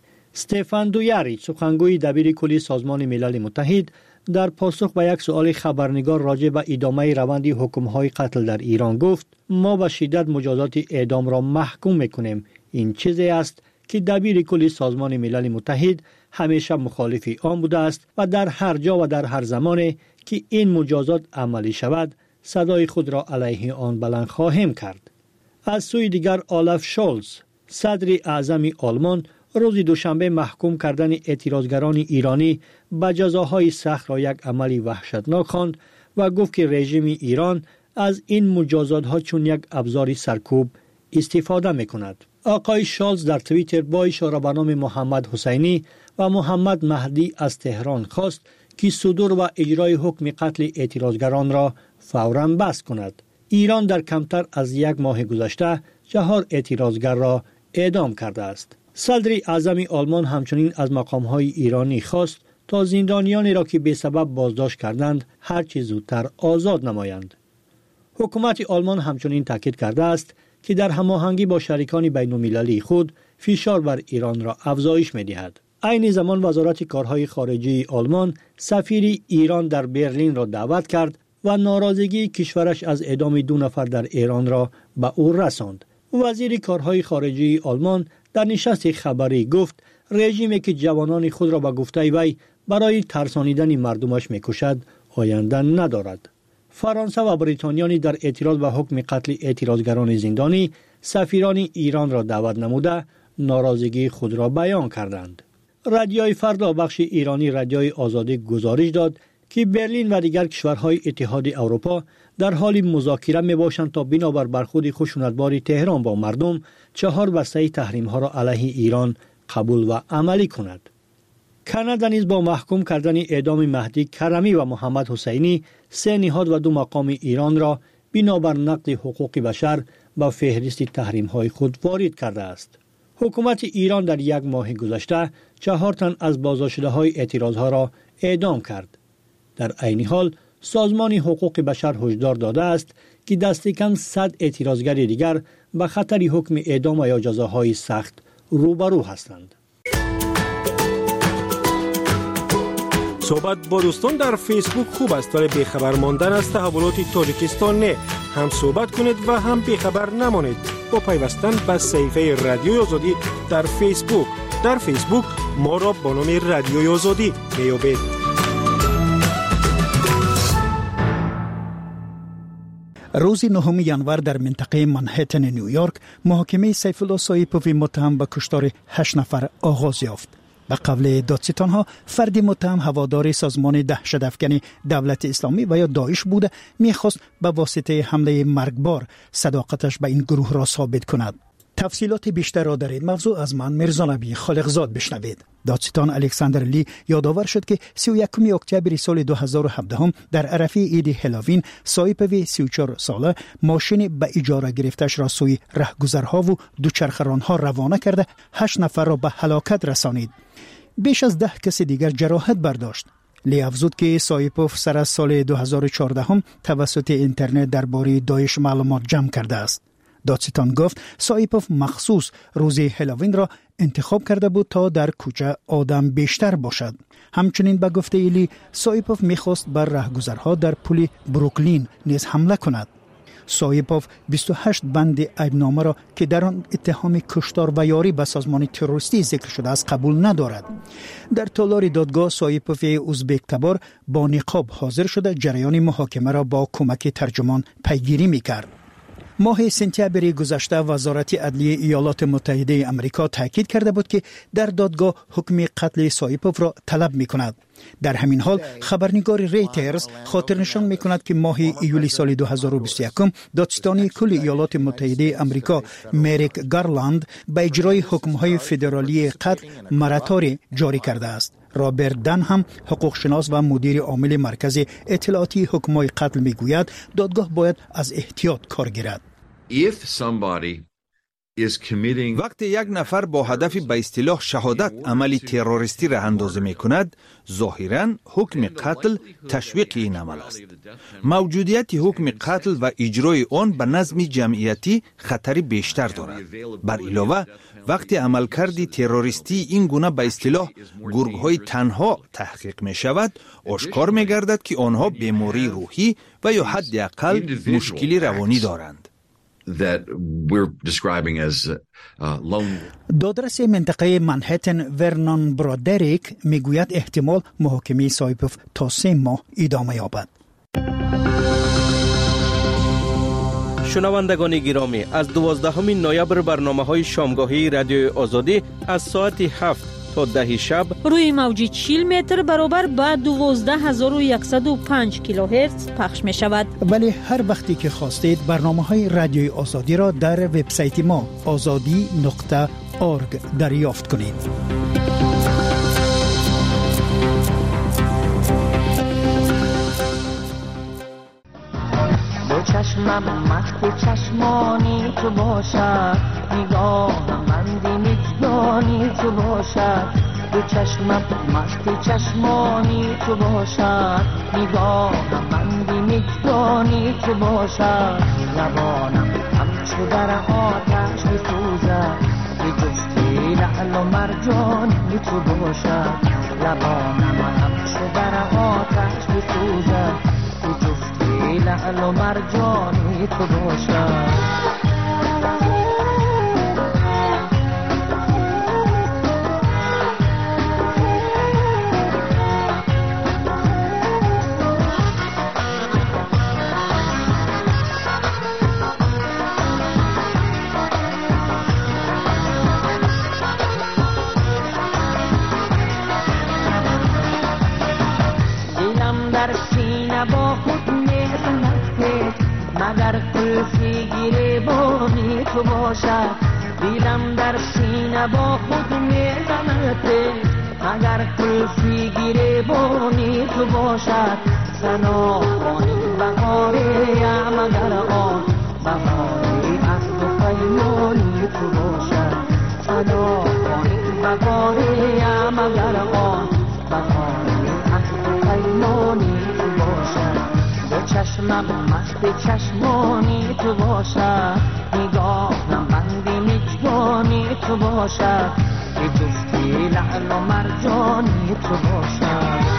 استفان دویاریچ سخنگوی دبیر کلی سازمان ملل متحد در پاسخ به یک سوال خبرنگار راجع به ادامه روند حکم‌های قتل در ایران گفت ما به شدت مجازات اعدام را محکوم می‌کنیم. این چیزی است که دبیر کلی سازمان ملل متحد همیشه مخالف آن بوده است و در هر جا و در هر زمانی که این مجازات عملی شود صدای خود را علیه آن بلند خواهیم کرد. از سوی دیگر آلاف شولز صدر اعظم آلمان روز دوشنبه محکوم کردن اعتراضگران ایرانی به جزاهای سخت را یک عملی وحشتناک خواند و گفت که رژیم ایران از این مجازات‌ها چون یک ابزار سرکوب استفاده می‌کند. آقای شالز در توییتر با اشاره به نام محمد حسینی و محمد مهدی از تهران خواست که صدور و اجرای حکم قتل اعتراضگران را فوراً بس کند. ایران در کمتر از یک ماه گذشته 4 اعتراضگر را اعدام کرده است. صدر اعظم آلمان همچنین از مقام‌های ایرانی خواست تا زندانیانی را که به سبب بازداشت کردند هر چه زودتر آزاد نمایند. حکومت آلمان همچنین تاکید کرده است که در هماهنگی با شریکان بین‌المللی خود فشار بر ایران را افزایش می‌دهد. عین زمان وزارت کارهای خارجه آلمان سفیر ایران در برلین را دعوت کرد و ناراضگی کشورش از اعدام 2 نفر در ایران را به او رساند. وزیر کارهای خارجه آلمان در نشست خبری گفت رژیمی که جوانان خود را به گفته وی برای ترسانیدن مردمش می‌کشد آینده ندارد. فرانسه و بریتانیا در اعتراض به حکم قتل اعتراضگران زندانی سفیران ایران را دعوت نموده ناراضگی خود را بیان کردند. رادیوی فردا بخش ایرانی رادیوی آزادی گزارش داد که برلین و دیگر کشورهای اتحاد اروپا در حال مذاکره میباشند تا بنابر برخورد خشونتبار تهران با مردم 4 بسته تحریم ها را علیه ایران قبول و عملی کند. کانادا نیز با محکوم کردن اعدام مهدی کرمی و محمد حسینی 3 نهاد و 2 مقام ایران را بنابر نقض حقوق بشر با فهرست تحریم های خود وارد کرده است. حکومت ایران در 1 ماه گذشته 4 تن از بازداشته های اعتراض ها را اعدام کرد. در عین حال سازمان حقوق بشر هشدار داده است که دست کم 100 اعتراضگر دیگر به خطر حکم اعدام یا جزاهای سخت روبرو هستند. صحبت با دوستان در فیسبوک خوب است ولی بیخبر ماندن از تحولات تاجیکستان نه. هم صحبت کنید و هم بیخبر نمانید با پیوستن به صفحه رادیوی آزادی در فیسبوک. در فیسبوک ما را با نام رادیوی آزادی میابید. روز 9 ژانویه در منطقه منهتن نیویورک محاکمه سیف الله سایپوف متهم به کشتار 8 نفر آغاز یافت. به قول دادستانها فردی متهم هوادار سازمان دهشت‌افکن دولت اسلامی و یا داعش بوده میخواست به واسطه حمله مرگبار صداقتش به این گروه را ثابت کند. تفصیلات بیشتر را در این موضوع از من میرزا نبی خالقزاد بشنوید. دادستان الکساندر لی یادآور شد که 31 اکتبر سال 2017 در عرفه عید هالوین سایپوف 34 ساله ماشین به اجاره گرفتش را سوی رهگذرها و دوچرخه‌رانها روانه کرده 8 نفر را به هلاکت رسانید. بیش از 10 کس دیگر جراحت برداشت. لی افزود که سایپوف سر از سال 2014 توسط اینترنت درباره داعش معلومات جمع کرده است. دادستان گفت سایپوف مخصوص روز هالوین را انتخاب کرده بود تا در کوچه آدم بیشتر باشد. همچنین به گفته لی سایپوف میخواست بر رهگذرها در پل بروکلین نیز حمله کند. سایپوف 28 بند عیبنامه را که در آن اتهام کشتار و یاری به سازمان تروریستی ذکر شده است قبول ندارد. در تالار دادگاه سایپوف ازبک تبار با نقاب حاضر شده جریان محاکمه را با کمک ترجمان پیگیری میکرد. ماه سپتامبر گذشته وزارت عدلیه ایالات متحده آمریکا تاکید کرده بود که در دادگاه حکم قتل سایپوف را طلب می کند. در همین حال خبرنگار ریترز خاطر نشان می کند که ماه ایولی سال 2021 دادستانی کل ایالات متحده آمریکا مریک گارلند به اجرای حکم‌های فدرالی قتل مراتوری جاری کرده است. رابرت دن هم حقوقشناس و مدیر عامل مرکز اطلاعاتی حکم‌های قتل میگوید دادگاه باید از احتیاط کار گیرد. وقتی یک نفر با هدف به اصطلاح شهادت عملی تروریستی را اندازه می کند، ظاهراً حکم قتل تشویق این عمل است. موجودیت حکم قتل و اجرای آن به نظم جمعیتی خطری بیشتر دارد. بر علاوه وقتی عملکرد تروریستی این گونه به اصطلاح گروه‌های تنها تحقیق می شود، آشکار می گردد که آنها بیماری روحی و یا حداقل مشکلی روانی دارند. دادرس منطقه منهتن ورنان برادریک میگوید احتمال محاکمه سایپوف تا 3 ماه ادامه یابد. شنوندگان گرامی، از 12 نوامبر برنامه‌های شامگاهی رادیو آزادی از ساعت 7 تا 10 شب روی موج 40 متر برابر با 12105 کیلوهرتز پخش می شود. ولی هر وقتی که خواستید برنامه‌های رادیوی آزادی را در وبسایت ما azadi.org دریافت کنید. دو چشمم مخت چشمانی تو باشد، نگاهم بندی میزدانی تو باشد. دو چشمم مخت چشمانی تو باشد، نگاهم بندی میزدانی تو باشد. لبانم همچو در آتش میسوزد، به جفتی لعل و مرجانی تو باشد. لبانم همچو در آتش میسوزد، به جفتی لعل و مرجانی تو باشد. در سینه با خود میزند که مگر قلفی گریبانی تو باشد دیلم در سینه با خود میزند که مگر قلفی گریبانی تو باشد سنا خانی بهاری مگر آن بهاری از دو پیمانی تو باشد سنا خانی بهاری مگر آن بهاری از دو پیمانی تو باشد دو چشمم مست چشمانی تو باشد نگاهم بند مجگانی تو باشد که جستی لعل و مرجانی تو باشد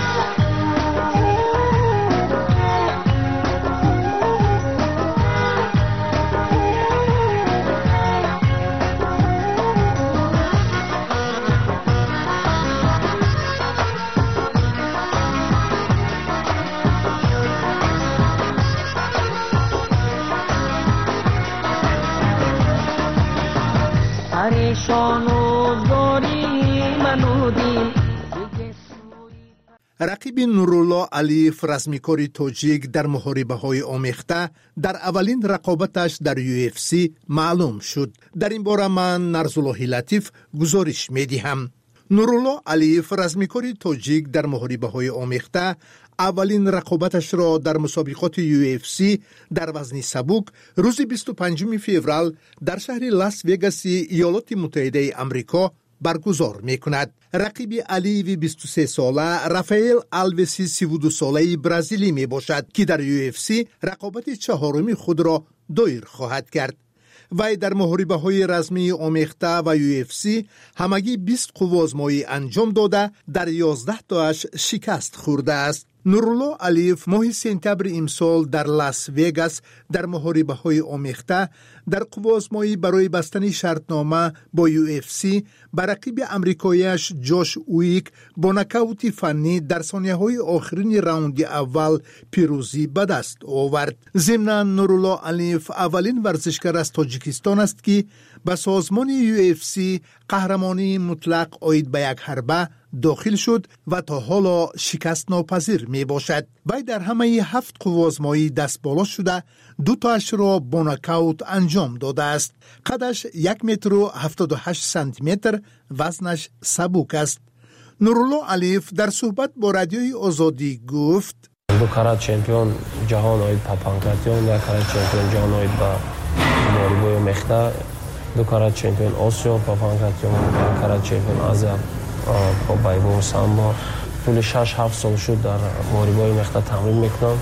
رقیب نورالله علیف رزمیکاری تاجیک در محاربه‌های آمیخته در اولین رقابتش در UFC معلوم شد. در این باره من نرزالله لطیف گزارش می‌دهم. نورالله علیف رزمیکاری تاجیک در محاربه‌های آمیخته اولین رقابتش را در مسابقات UFC در وزن سبک روز 25 فوریه در شهر لاس وگاس ایالات متحده آمریکا برگزار می‌کند. رقیب علیوی 23 ساله رافائل آلوسی 32 ساله برزیلی میباشد که در UFC رقابت چهارمی خود را دایر خواهد کرد. وی در محاربه‌های رزمی آمیخته و UFC همگی 20 قوازمایی انجام داده در 11 تاش شکست خورده است. نورالله علیف ماه سپتامبر امسال در لاس وگاس در محاربه‌های آمیخته در قوازمایی برای بستن شرطنامه با UFC بر رقیب آمریکایی‌اش جوش اویک با نکاوت فنی در ثانیه‌های آخرین راوند اول پیروزی به دست آورد. ضمناً نورالله علیف اولین ورزشکار از تاجیکستان است که به سازمان UFC قهرمانی مطلق عاید به یک حربه داخل شد و تا حالا شکست ناپذیر می باشد. وی در همه 7 قوازمایی دست بالا شده 2 تاش را با ناکاوت انجام داده است. قدش 1 متر و 78 سانتی متر، وزنش سبک است. نورالله علیف در صحبت با رادیوی آزادی گفت: 2 کرات چمپیون جهان عاید به پانکراتیون، 1 کرات چمپیون جهان عاید به محاربه‌های آمیخته، 2 کرات چمپیون آسیا با پانکراتیون، 1 کرات چمپیون آسیا با بایبو سامبا. طول 6-7 سال شد در محاربه‌های آمیخته تمرین میکنم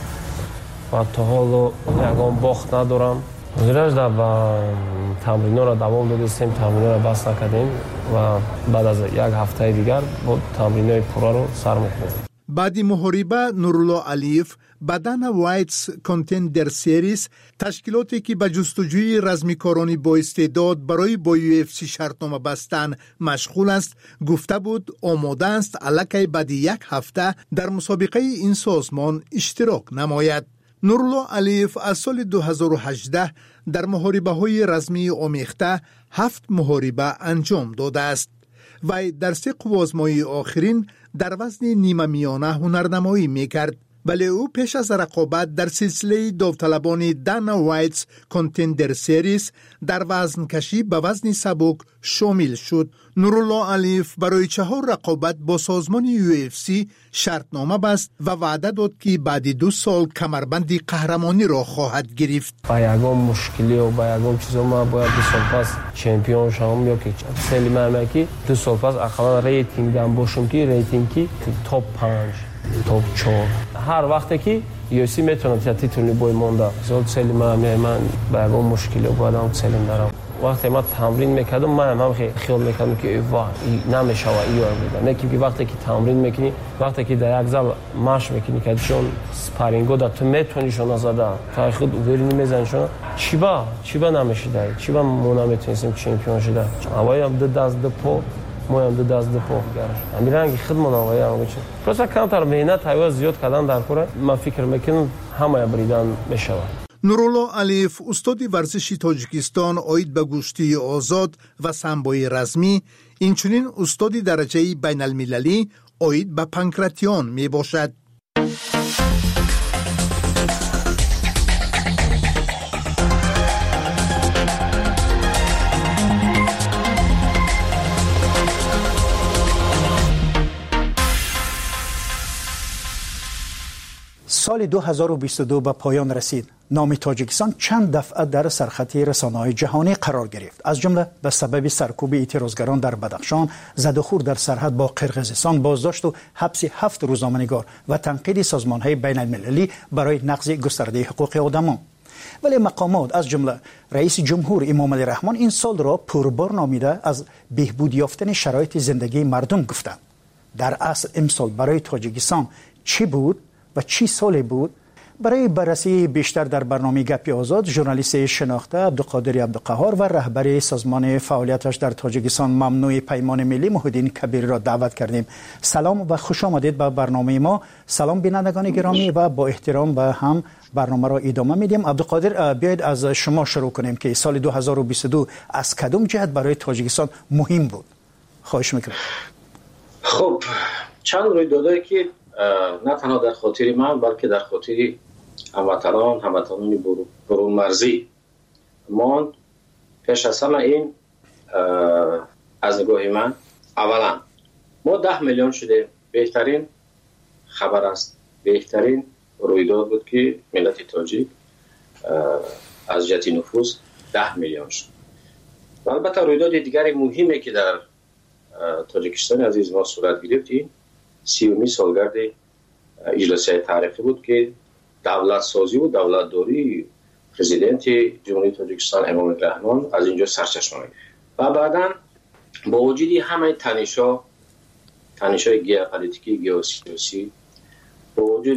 و تا حالا یگان باخت ندارم. گذشته و تمرین‌ها را دوام دادیم، تمرین‌ها را بس نکردیم و بعد از 1 هفته دیگر با تمرین‌های پورا رو سر می‌کنیم. بعد محاربه نورالله علیف به دانا وایتس کانتندر سریز، تشکیلاتی که به جستجوی رزمیکارانی با استعداد برای با UFC شرطنامه بستن مشغول است، گفته بود آماده است الکی بعد 1 هفته در مسابقه این سازمان اشتراک نماید. نورالله علیف از سال 2018 در محاربه‌های رزمی آمیخته 7 محاربه انجام داده است. وی در 3 قوازمایی آخرین در وزن نیمه میانه هنرنمایی میکرد. ولی او پیش از رقابت در سلسله داوطلبان دانا وایتس کانتندر سریز در وزن کشی به وزن سبک شامل شد. نورالله علیف برای 4 رقابت با سازمان UFC شرطنامه بست و وعده داد که بعد 2 سال کمربند قهرمانی را خواهد گرفت. با یگان مشکلی و با یگان چیزا ما باید 2 سال پس چمپیون شوم یا که سلی مرمکی 2 سال پس اقلا ریتینگ دام باشم که ریتینگی توپ 5 توپ 4 هر وقتی که UFC میتونه تیتولی بوی مونده زود سلی من با یگان مشکلی و بعدم سلیم دارم. وقتی ما تمرین میکردم من هم خیال میکردم که وای نمیشه و ایار میدم. نه که وقتی که تمرین میکنی، وقتی که در یک زل ماش میکنی که چون سپارینگو دا تو میتونی شون زده تا خود اوری میزنی چی با نمیشه داری چی با ما نمیتونیم چمپیون شده. اوایام دو دست پا مویم دو دست پا گرش امیرانگی خدمت اوایام میشه. پس کانتر مهنت های زیاد کردن در کار ما فکر میکنم همه بریدن میشه. نورالله علیف استاد ورزشی تاجیکستان عاید به گشتی آزاد و سامبوی رزمی، اینچنین استاد درجه بین المللی عاید به پانکراتیون می باشد. سال 2022 به پایان رسید. نام تاجیکستان چند دفعه در سرخط رسانه‌های جهانی قرار گرفت، از جمله به سبب سرکوب اعتراضگران در بدخشان، زد و خورد در سرحد با قرقیزستان، بازداشت و حبس 7 روزنامه‌نگار و تنقید سازمان‌های بین‌المللی برای نقض گسترده حقوق آدمان. ولی مقامات از جمله رئیس جمهور امام علی رحمان این سال را پربار نامیده از بهبود یافتن شرایط زندگی مردم گفتند. در اصل امسال برای تاجیکستان چی بود و چی سالی بود؟ برای بررسی بیشتر در برنامه گپی آزاد ژورنالیست شناخته عبدالقادر عبدالقهار و رهبر سازمان فعالیتش در تاجیکستان ممنوع پیمان ملی محیدین کبیری را دعوت کردیم. سلام و خوش آمدید به برنامه ما. سلام بینندگان گرامی و با احترام به هم برنامه را ادامه میدیم. عبدالقادر، بیاید از شما شروع کنیم که سال 2022 از کدام جهت برای تاجیکستان مهم بود؟ خواهش میکنم. خب چند رویدادهایی که نه تنها در خاطر من بلکه در خاطر هموطنان برون مرزی ماند. پیش از همه این از نگاه من اولا ما 10 میلیون شده. بهترین خبر است، بهترین رویداد بود که ملت تاجیک از جهت نفوس 10 میلیون شد. و البته رویداد دیگری مهمی که در تاجیکستان عزیز ما صورت گرفت این 30 سالگرد اجلاس تاریخی بود که دولت سازی و دولت داری پرزیدنت جمهوری تاجیکستان امام علی رحمان از اینجا سرچشمه گرفت. و بعدا با وجود همه تنش‌های ژئوپلیتیکی ژئوسیاسی، با وجود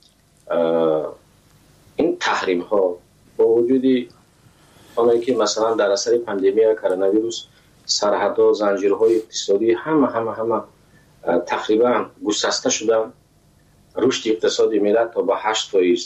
این تحریم ها، با وجود آنهایی که مثلا در اثر پاندمی کرونا ویروس سرحدها، زنجیرهای اقتصادی همه تقریبا گسسته شدن، رشد اقتصادی ملت تا به 8%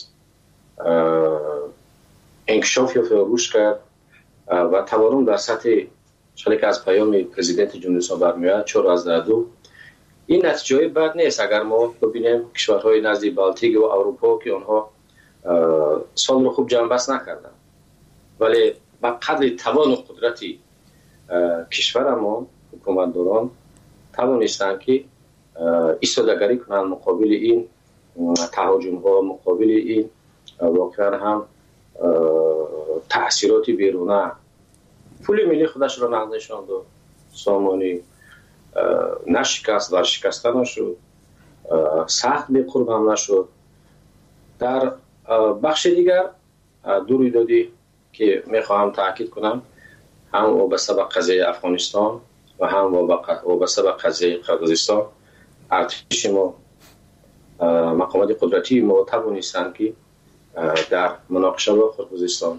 انکشاف یافت و رشد کرد و تورم در سطح چالی که از پیام پرزیدنت جمهوری اسلامی برمیاد 4.2. این نتیجه بد نیست اگر ما ببینیم کشورهای نزدیک بالتیک و اروپا که آنها سال رو خوب جمع بست نکردن، ولی با قدر توان و قدرتی کشور ما حکومتداران توانستند که ایستادگری کنند مقابل این تهاجم ها، مقابل این واقعا هم تأثیرات بیرونه. پول ملی خودش را نقضشاند و سامانی نشکست، ورشکسته نشد، سخت به قرب هم نشد. در بخش دیگر دو رویدادی که میخواهم تاکید کنم، هم وابسته به قضیه افغانستان و هم وابسته به قضیه قرقیزستان، ارتش ما، مقامات قدرتی ما توانستند که در مناقشه با قرقیزستان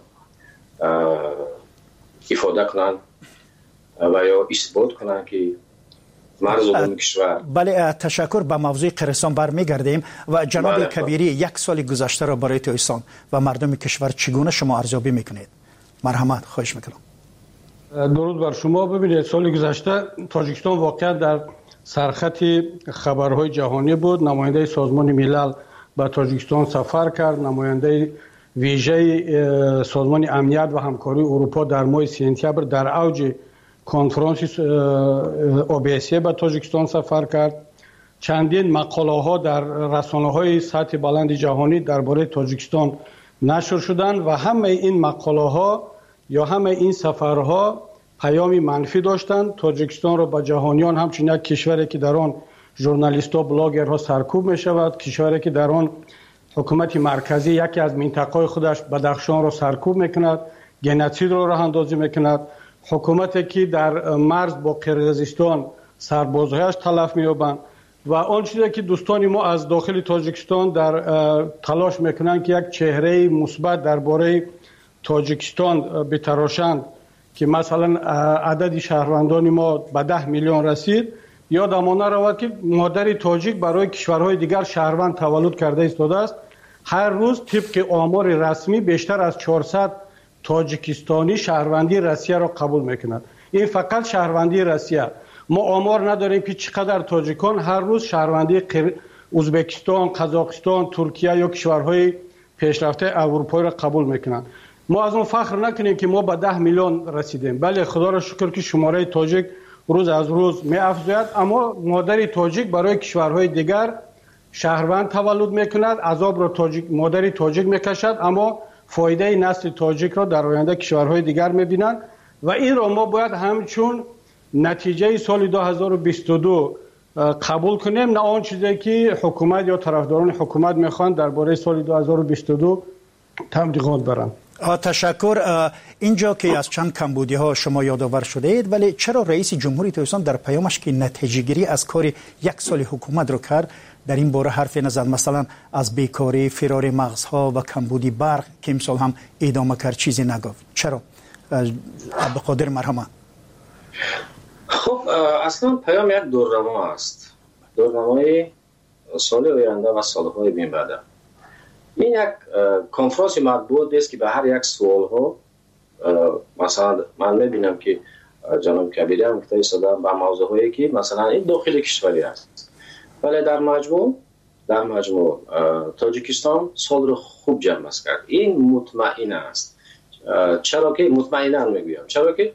افاده کنند و یا اثبات کنند که مرز عمومی کشور. بله، تشکر. به موضوع قرقیزستان برمیگردیم و جناب کبیری، یک سال گذشته را برای تاجیکستان و مردم کشور چگونه شما ارزیابی میکنید؟ مرحمت، خواهش میکنم. درود بر شما. ببینید سال گذشته تاجیکستان واقعا در سرخط خبرهای جهانی بود. نماینده سازمان ملل به تاجیکستان سفر کرد. نماینده ویژه سازمان امنیت و همکاری اروپا در ماه سپتامبر در اوج کنفرانس OBSE به تاجیکستان سفر کرد. چندین مقاله ها در رسانه های سطح بلند جهانی درباره تاجیکستان نشر شدند و همه این مقاله ها یا همه این سفرها پیامی منفی داشتند. تاجیکستان را به جهانیان همچنین یک کشوری که در آن ژورنالیست‌ها، بلاگرها سرکوب می شود، کشوری که در آن حکومت مرکزی یکی از منطقه‌های خودش بدخشان را سرکوب میکند، گنوسید را راه اندازی میکند، حکومتی که در مرز با قرقیزستان سربازهایش تلف می‌یابند و آن چیزی که دوستان ما از داخل تاجیکستان در تلاش میکنند که یک چهره مثبت درباره تاجیکستان بتراشند که مثلا عدد شهروندان ما به 10 میلیون رسید، یادمان رود که مادر تاجیک برای کشورهای دیگر شهروند تولد کرده ایستاده است. هر روز طبق آمار رسمی بیشتر از 400 تاجیکستانی شهروندی روسیه را قبول میکنند. این فقط شهروندی روسیه. ما آمار نداریم که چقدر تاجیکان هر روز شهروندی ازبکستان، قزاقستان، ترکیه یا کشورهای پیشرفته اروپایی را قبول میکنند. ما از اون فخر نکنیم که ما به 10 میلیون رسیدیم. بله خدا را شکر که شماره تاجیک روز از روز می افزاید، اما مادر تاجیک برای کشورهای دیگر شهروند تولد میکند، عذاب را مادر تاجیک میکشد، اما فایده نسل تاجیک را در آینده کشورهای دیگر میبینند و این را ما باید همچون نتیجه سال 2022 قبول کنیم، نه آن چیزی که حکومت یا طرفداران حکومت میخوان درباره سال 2022 تبلیغات برن. تشکر. اینجا که از چند کمبودی ها شما یادآور شده اید، ولی چرا رئیس جمهوری تاجیکستان در پیامش که نتیجه گیری از کار 1 سال حکومت رو کرد در این باره حرف نزد؟ مثلا از بیکاری، فرار مغزها و کمبودی برق که امسال هم ادامه کرد چیزی نگفت. چرا؟ عبدالقادر مرحمه. خب اصلا پیام یک دورنما است، دورنمای سال آینده و سالهای بین بعد. این یک کنفرانس مطبوعات است که به هر یک سوال ها مثلا من میبینم که جناب کبیری هم گفته ایستادن به موضوع هایی که مثلا این داخل کشوری است، ولی در مجموع تاجیکستان سال رو خوب جمع کرد. این مطمئن است. چرا که مطمئنا میگویم؟ چرا که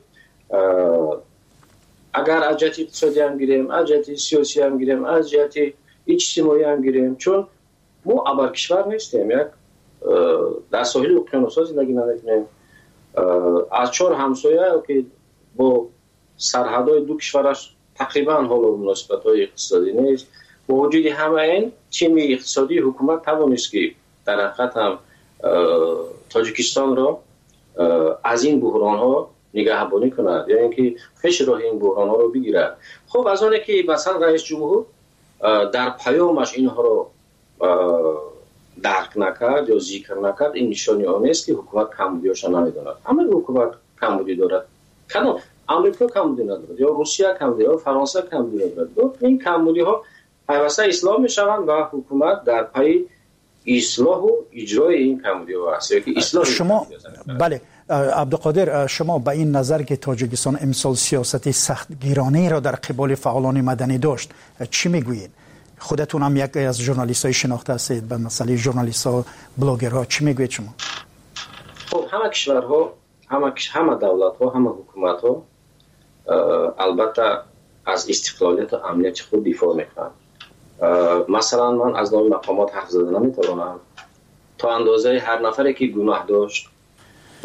اگر از جهت اقتصادی هم گیریم، از جهت سیاسی هم گیریم، از جهت اجتماعی هم گیریم، چون ما ابر کشور نیستیم، یک در ساحل اقیانوس‌ها زندگی نمی‌کنیم، از 4 همسایه که با سرحدهای 2 کشورش تقریبا حالا مناسبت‌های اقتصادی نیست. با وجود همه این تیم اقتصادی حکومت توانست که در حقیقت هم تاجیکستان را از این بحران‌ها نگهبانی کند، یعنی اینکه پیش راه این بحران‌ها رو بگیرد. خب از آنه که مثلا رئیس جمهور در پیامش اینها رو درک نکرد یا ذکر نکرد، این نشانی آن است که حکومت کمبودی‌هاش نمی‌داند. همه حکومت کمبودی دارد. کنون آمریکا کمبودی ندارد، یا روسیه کمبودی، یا فرانسه کمبودی ندارد. این کمبودی‌ها پیوسته اصلاح می‌شوند و حکومت در پی اصلاح و اجرای این کمبودی‌ها است. یعنی اصلاح شما بله عبدالقادر، شما به این نظر که تاجیکستان امسال سیاست سختگیرانه را در قبال فعالان مدنی داشت چی میگویید؟ خودتون هم یک از ژورنالیست‌های شناخته هستید به مسئله ژورنالیست‌ها، بلاگرها، چی میگویید شما؟ خب همه کشورها، همه دولت‌ها، همه حکومت‌ها البته از استقلالیت و امنیت خود دفاع میکنند. مثلا من از نام مقامات حرف زدن نمیتوانم. تا اندازه هر نفری که گناه داشت و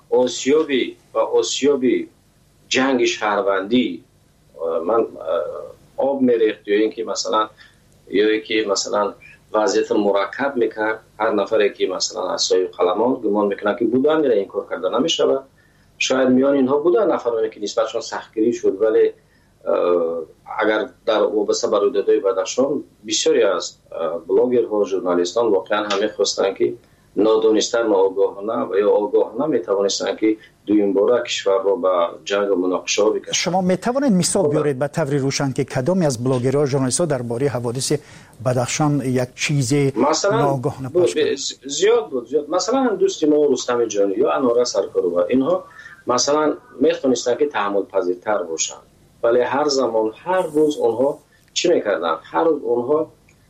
آسیابی جنگ شهروندی من آب میریخت، یا اینکه مثلا وضعیت مرکب میکرد، هر نفری که مثلا از سایه قلمان گمان میکنه که بودن میره این کار کرده نمیشود. شاید میان اینها بودن نفرانی که نسبتشون سختگیری شد، ولی اگر در وابسته به رویدادهای بدخشان بسیاری از بلاگرها، ژورنالیستان واقعا همه خواستن که نادانسته، ناآگاهانه و یا آگاهانه میتوانستن که دویم باره کشور را به جنگ و مناقشه بکشند. شما میتوانید مثال بیارید به طور روشن که کدامی از بلاگرها، ژورنالیست‌ها درباره حوادث بدخشان یک چیز ناآگاهانه زیاد بود. مثلا دوست ما رستم جانی یا انوره سرکارova اینها مثلا میتونستن که تحمل پذیرتر باشند، ولی هر زمان هر روز اونها چی میکردن؟ هر روز اونها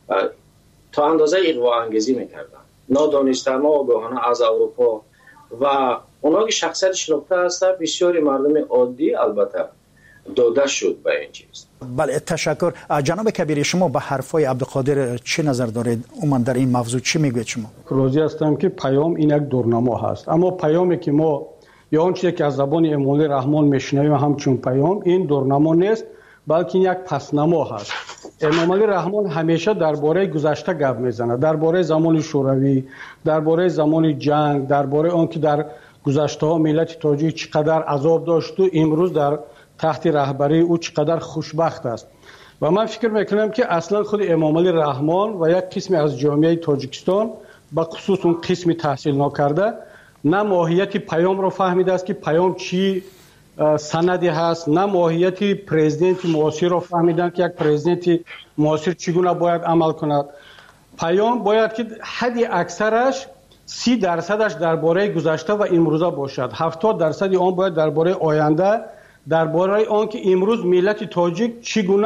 تا اندازه اغوا انگیزی میکردن، نادانسته، ناآگاهانه از اروپا و اونها که شخصیت شناخته هستن بسیاری مردم عادی البته داده شد به این چیز. بله تشکر. جناب کبیری، شما به حرفای عبدالقادر چه نظر دارید؟ عموما در این موضوع چی میگوید شما؟ راضی هستم که پیام این یک دورنما هست، اما پیامی که ما یا اون چیزی که از زبان امامعلی رحمان میشنویم همچون پیام این دورنما نیست، بلکه یک پسنما هست. امامعلی رحمان همیشه درباره گذشته گپ میزنه، درباره زمان شوروی، درباره زمان جنگ، درباره اون که در گذشته ها ملت تاجیک چقدر عذاب داشت و امروز در تحت رهبری او چقدر خوشبخت است. و من فکر میکنم که اصلا خود امامعلی رحمان و یک قسمی از جامعه تاجیکستان به خصوص اون قسمی تحصیل ناکرده نه ماهیت پیام رو فهمیده است که پیام چی سندی هست، نه ماهیت پرزیدنت معاصر رو فهمیدن که یک پرزیدنت معاصر چگونه باید عمل کند. پیام باید که حد اکثرش 30% درباره گذشته و امروزه باشد، 70% آن باید درباره آینده، درباره آن که امروز ملت تاجیک چگونه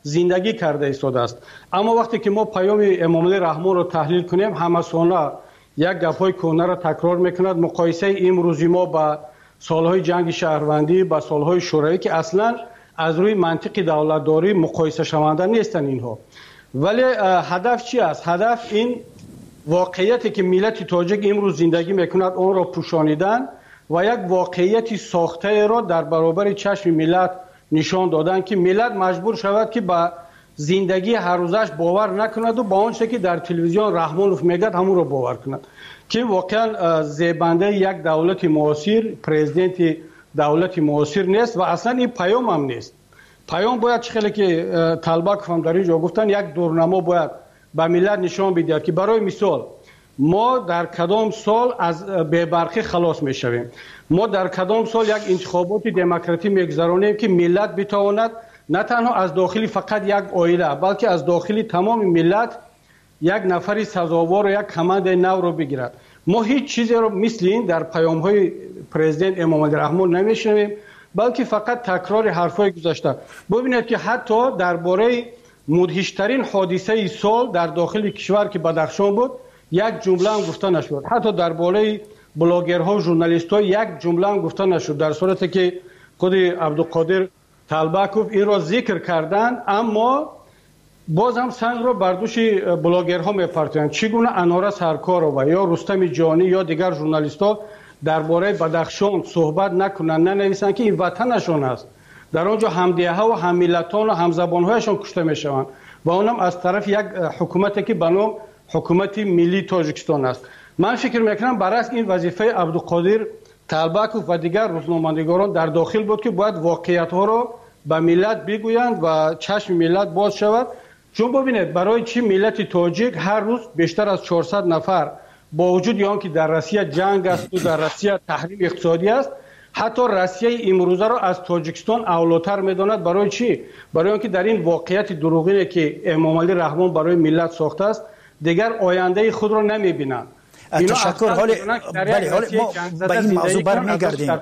زندگی کرده ایستاده است. اما وقتی که ما پیام امام علی رحمان رو تحلیل کنیم، همسانه یک گپ‌های کهنه را تکرار میکند. مقایسه امروزی ما با سالهای جنگ شهروندی، با سالهای شوروی که اصلا از روی منطق دولتداری مقایسه شونده نیستن اینها. ولی هدف چی است؟ هدف این واقعیتی که ملت تاجیک امروز زندگی میکند اون را پوشانیدن و یک واقعیتی ساخته را در برابر چشم ملت نشان دادن که ملت مجبور شود که با زندگی هر روزش باور نکند و با آنچه که در تلویزیون رحمانوف میگد همون رو باور کند که واقعا زیبنده یک دولت معاصر، پرزیدنت دولت معاصر نیست و اصلا این پیام هم نیست. پیام باید خیلی که طلبک هم در اینجا گفتن یک دورنما باید به ملت نشان بده که برای مثال ما در کدام سال از بی‌برقی خلاص میشویم، ما در کدام سال یک انتخابات دموکراتیک میگذرانیم که ملت بتواند نه تنها از داخل فقط یک عائله بلکه از داخل تمام ملت یک نفری سزاوار و یک کمند نو رو بگیرد. ما هیچ چیزی رو مثل این در پیام‌های پرزیدنت امام علی رحمان نمیشنویم، بلکه فقط تکرار حرفای گذشته. ببینید که حتی درباره مدهشترین حادثه سال در داخل کشور که بدخشان بود یک جمله هم گفته نشد. حتی درباره بلاگرها و ژورنالیست‌ها یک جمله هم گفته نشد، در صورتی که خود عبدالقادر طلبکوف این را ذکر کردند اما باز هم سنگ را بر دوش بلاگرها میپرتند. چگونه اناره سرکارова یا رستم جانی یا دیگر ژورنالیست‌ها درباره بدخشان صحبت نکنند، ننویسند که این وطنشان است، در آنجا همدیه‌ها و هم‌ملتان و همزبان‌هایشان کشته میشوند و اونم از طرف یک حکومتی که به نام حکومت ملی تاجیکستان است. من فکر میکنم برعکس این وظیفه عبدالقادر طلبکوف و دیگر روزنامه‌نگاران در داخل بود که باید واقعیت‌ها را به ملت بگویند و چشم ملت باز شود. چون ببینید برای چی ملت تاجیک هر روز بیشتر از 400 نفر با وجود آنکه در روسیه جنگ است و در روسیه تحریم اقتصادی است، حتی روسیه امروزه را از تاجیکستان اولاتر میداند. برای چی؟ برای آنکه در این واقعیت دروغینی که امام علی رحمان برای ملت ساخته است دیگر آینده خود را نمیبینند. تشکر. حالی ما به این موضوع برمیگردیم،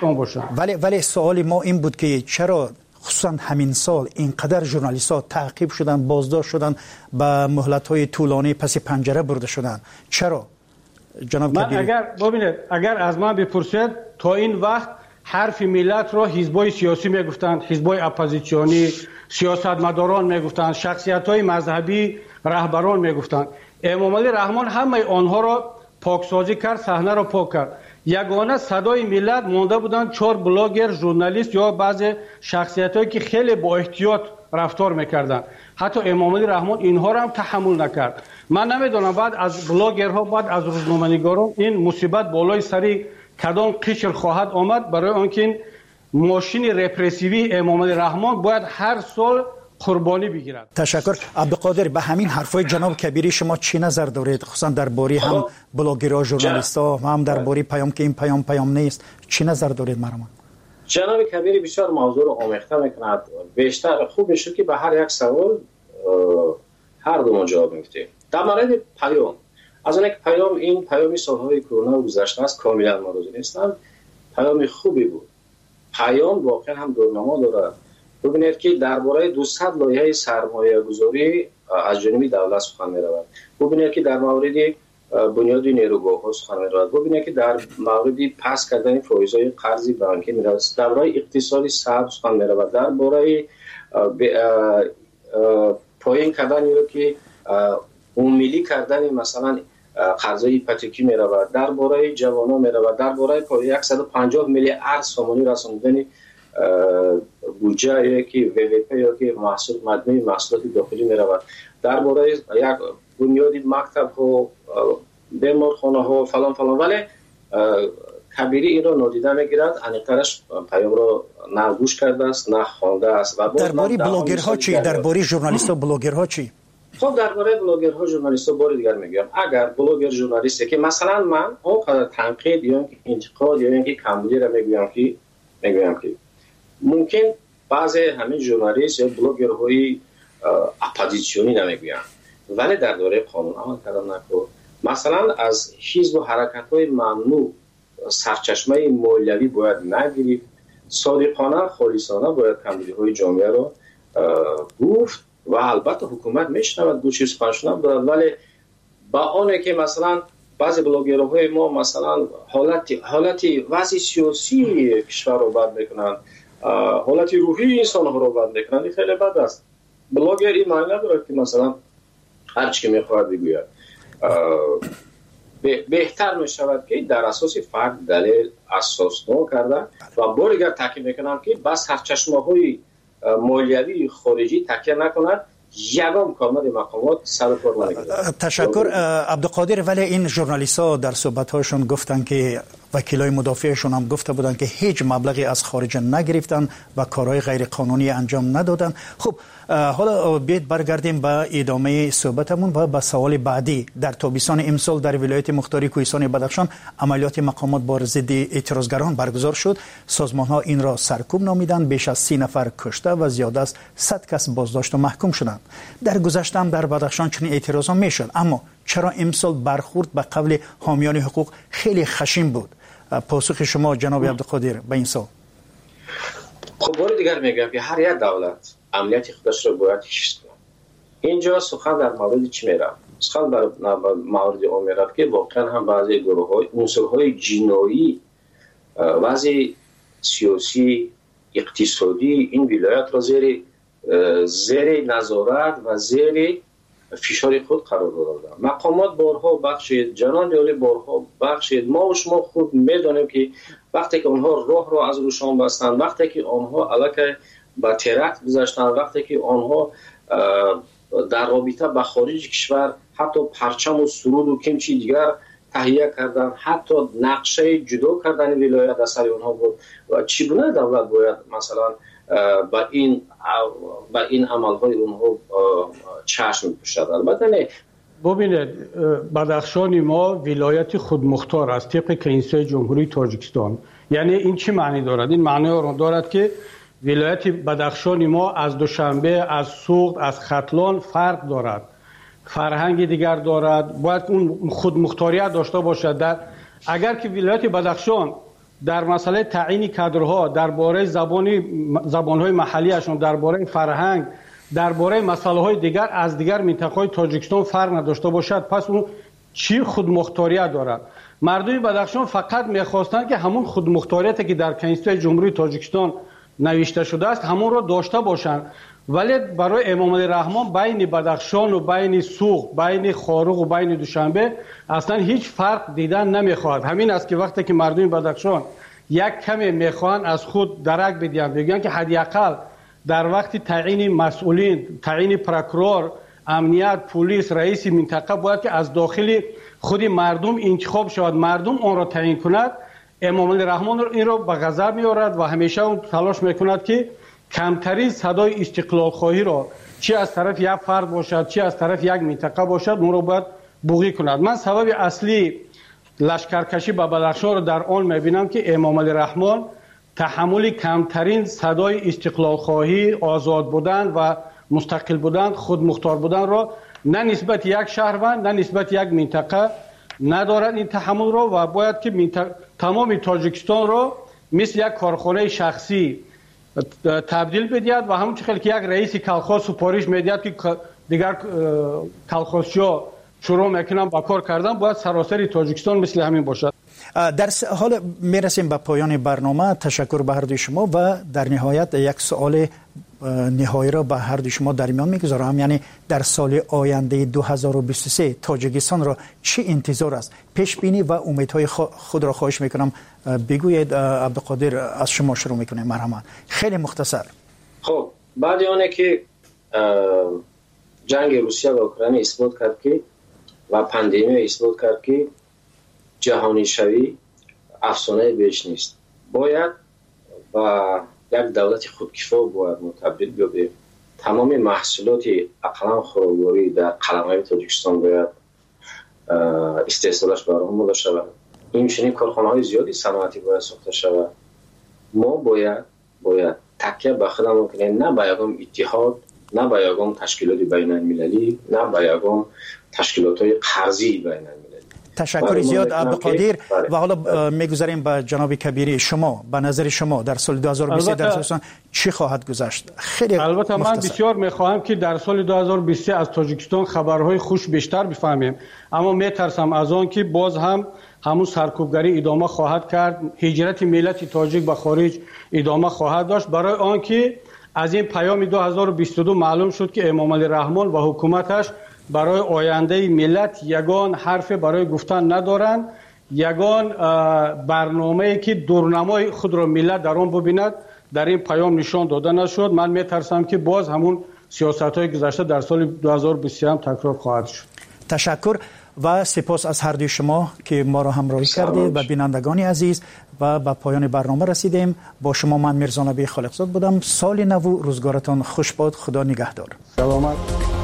ولی سوال ما این بود که چرا خصوصا همین سال اینقدر ژورنالیست‌ها تعقیب شدن، بازداشت شدن، به مهلت‌های طولانی پس پنجره برده شدن؟ چرا جناب کبیری؟ اگر از من بپرسید تا این وقت حرف ملت را حزب‌های سیاسی میگفتند، حزب‌های اپوزیسیونی، سیاستمداران میگفتند، شخصیت‌های مذهبی، رهبران میگفتند. امام علی رحمان همه آنها را پاکسازی کرد، صحنه را پاک کرد. یگانه صدای ملت مانده بودند 4 بلاگر، ژورنالیست یا بعضی شخصیت‌هایی که خیلی با احتیاط رفتار میکردند. حتی امام علی رحمان اینها را هم تحمل نکرد. من نمیدونم بعد از بلاگرها، بعد از روزنامه‌نگاران این مصیبت بالای سری کدام قشر خواهد آمد، برای آنکه این ماشین رپرسیوی امام علی رحمان باید هر سال قربانی بگیرد. تشکر. عبدالقادر، به همین حرفای جناب کبیری شما چی نظر دارید؟ خصوصا درباره هم بلاگرها، ژورنالیست‌ها هم درباره پیام که این پیام نیست، چی نظر دارید مرحوم؟ جناب کبیری بسیار موضوع رو آمیخته میکند. بیشتر خوب میشه که به هر یک سوال هر دو ما جواب میدیم. در مورد پیام، از اون یک این پیامی سالهای کرونا گذشته است کاملا مورد نیستم. پیام خوبی بود. پیام واقعا هم دورنما داره. ببینید که درباره 200 لایحه سرمایه گذاری از جانب دولت سخن می‌رود. ببینید که در مورد بنیاد نیروگاه‌ها سخن می‌رود. ببینید که در مورد پس کردن فایزهای قرض بانکی می‌رود. درباره اقتصادی سبز سخن می‌رود. درباره پایین کردن یا که عمومی کردن مثلا قرضای هیپاتیکی می‌رود. درباره جوانان می‌رود. درباره 150 میلیارد سومانی رساندن بودجه که WWP یا که محصول مجموعی محصولات داخلی می رود. درباره یک بنیادی مکتب ها، بیمارخانه ها فلان، ولی کبیری این را نادیده میگیرد. انیقترش پیام را نه گوش کرده است نه خوانده است. درباره بلاگرها چی؟ درباره ژورنالیست و بلاگرها چی؟ خب درباره بلاگرها ژورنالیست ها بار دیگر میگم، اگر بلاگر ژورنالیستی که مثلا من اونقدر تنقید یا انتقاد یا اینکه کمبودی را میگویم که ممکن بعضی همین ژورنالیست یا بلاگرهای اپوزیسیونی نمیگویند، ولی در دوره قانون عمل کردن نکن. مثلا از حزب و حرکت‌های ممنوع سرچشمه مالیوی باید نگیرید. صادقانه خالصانه باید کمبودی‌های جامعه را گفت و البته حکومت میشنود گوشی سخنشنان دارد، ولی با آنه که مثلا بعضی بلاگرهای ما مثلا حالتی وضع سیاسی کشور رو بد میکنند، حالتی روحی انسان ها رو بد میکنند، این خیلی بد است. بلاگر این معنی ندارد که مثلا هر چی میخواهد بگوید. بهتر می شود که در اساس فکت دلیل اساسنامه کرده و بارگر تاکید میکنم که بس سرچشمه های مالیوی خارجی تکیه نکند، یگام کارمند مقامات سر کار نگیرد. تشکر عبدالقادر. ولی این ژورنالیست ها در صحبت هاشون گفتن که وکیلای مدافعشون هم گفته بودن که هیچ مبلغی از خارج نگرفتن و کارهای غیر قانونی انجام ندادن. خب حالا بیاید برگردیم به ادامه صحبتمون و به سوال بعدی. در تابستان امسال در ولایت مختاری کوهستان بدخشان عملیات مقامات بر ضد اعتراضگران برگزار شد. سازمان ها این را سرکوب نامیدند. بیش از 30 نفر کشته و زیاد از 100 کس بازداشت و محکوم شدند. در گذشته هم در بدخشان چنین اعتراضات میشد، اما چرا امسال برخورد به قول حامیان حقوق خیلی خشن بود؟ پاسخ شما جناب عبدالقادر به این سوال. خب بار دیگر میگم که هر یک دولت امنیت خودش رو باید حفظ کنه. اینجا سخن در مورد چی میره؟ سخن در مورد اون میره که واقعا هم بعضی گروه‌های عنصرهای جنایی وضع سیاسی اقتصادی این ولایت را زیر نظارت و زیر فشار خود قرار دادند. مقامات بارها بخشید، جنان جاری بارها بخشید. ما و شما خود میدانیم که وقتی که آنها راه را از روشان بستند، وقتی که آنها علاقه به ترکت گذاشتند، وقتی که آنها در رابطه با خارج کشور حتی پرچم و سرود و کمچی دیگر تهیه کردن، حتی نقشه جدا کردن ولایت از سر آنها بود. و چی بونه دولت باید مثلا با این عملهای اونها چشم بپوشد؟ البته نه. ببینید بدخشان ما ولایت خودمختار است طبق کنستیتوی جمهوری تاجیکستان. یعنی این چی معنی دارد؟ این معنی را دارد که ولایت بدخشان ما از دوشنبه، از سوخت، از ختلان فرق دارد، فرهنگ دیگر دارد، باید اون خودمختاریت داشته باشد. اگر که ولایت بدخشان در مسئله تعیین کادرها، درباره زبان‌های محلیشون، درباره فرهنگ، درباره مسائل دیگر از دیگر منطقه‌های تاجیکستان فرق نداشته باشد، پس اون چی خودمختاریت دارد؟ مردم بدخشان فقط می‌خواستند که همون خودمختاریتی که در کنستیتوی جمهوری تاجیکستان نوشته شده است همون را داشته باشند. ولی برای امام علی رحمان بین بدخشان و بین سوخت، بین خاروق و بین دوشنبه اصلا هیچ فرق دیدن نمیخواهد. همین است که وقتی که مردم بدخشان یک کمی میخواهند از خود درک بدهند، بگن که حداقل در وقت تعیین مسئولین، تعیین پروکورور، امنیت، پلیس، رئیس منطقه باید که از داخل خود مردم انتخاب شود، مردم آن را تعیین کند. امام علی رحمان این را به غضب میآورد و همیشه اون تلاش میکند که کمترین صدای استقلال خواهی را چه از طرف یک فرد باشد چه از طرف یک منطقه باشد اون را باید بوقی کند. من سبب اصلی لشکرکشی به بدخشان را در آن میبینم که امام علی رحمان تحمل کمترین صدای استقلال خواهی، آزاد بودن و مستقل بودن، خود مختار بودن را نه نسبت یک شهروند نه نسبت یک منطقه ندارد این تحمل را و باید که تمام تاجیکستان را مثل یک کارخانه شخصی تبدیل بدهد و همون چقدر که یک رئیس کلخاز سپارش میدهد که دیگر کلخازچی‌ها شروع میکنن با کار کردن، باید سراسر تاجیکستان مثل همین باشد. در حال میرسیم به پایان برنامه. تشکر به هر دوی شما و در نهایت یک سوال نهایی را به هر دوی شما در میان میگذارم. یعنی در سال آینده 2023 تاجیکستان را چه انتظار است؟ پیش بینی و امیدهای خود را خواهش میکنم بگویید. عبدالقادر از شما شروع میکنیم. مرحبا. خیلی مختصر. خب بعد آنه که جنگ روسیه و اوکراین اثبات کرد که و پاندمی اثبات کرد که جهانی شوی افسانه بیش نیست، باید و یک دولت خودکفا باید متبدل بشه. تمام محصولات اقلام خوراکواری در قلمرو تاجیکستان باید استحصالش برای ما شود. این چنین کارخانه‌های زیادی صنعتی باید ساخته شود. ما باید تکیه به خودمون کنیم، نه به یگام اتحاد، نه به یگام تشکیلات بین المللی، نه به یگام تشکیلات‌های قرضی بین المللی. تشکر زیاد عبدالقادر. و حالا میگذاریم به جناب کبیری، شما به نظر شما در سال 2023 در تاجیکستان چی خواهد گذشت؟ خیلی البته من بسیار میخواهم که در سال 2023 از تاجیکستان خبرهای خوش بیشتر بفهمیم، اما میترسم از آن که باز هم همون سرکوبگری ادامه خواهد کرد، هجرت ملت تاجیک به خارج ادامه خواهد داشت، برای آنکه از این پیام 2022 معلوم شد که امام علی رحمان و حکومتش برای آینده ملت یگان حرف برای گفتن ندارند، یگان برنامه‌ای که دورنمای خود را ملت در آن ببیند در این پیام نشان داده نشد. من میترسم که باز همون سیاست‌های گذشته در سال 2023 هم تکرار خواهد شد. تشکر و سپاس از هر دوی شما که ما را همراهی کردید و بینندگان عزیز، و به پایان برنامه رسیدیم. با شما من میرزا نبی خالقزاد بودم. سال نو روزگارتان خوش باد. خدا نگهدار. سلامت.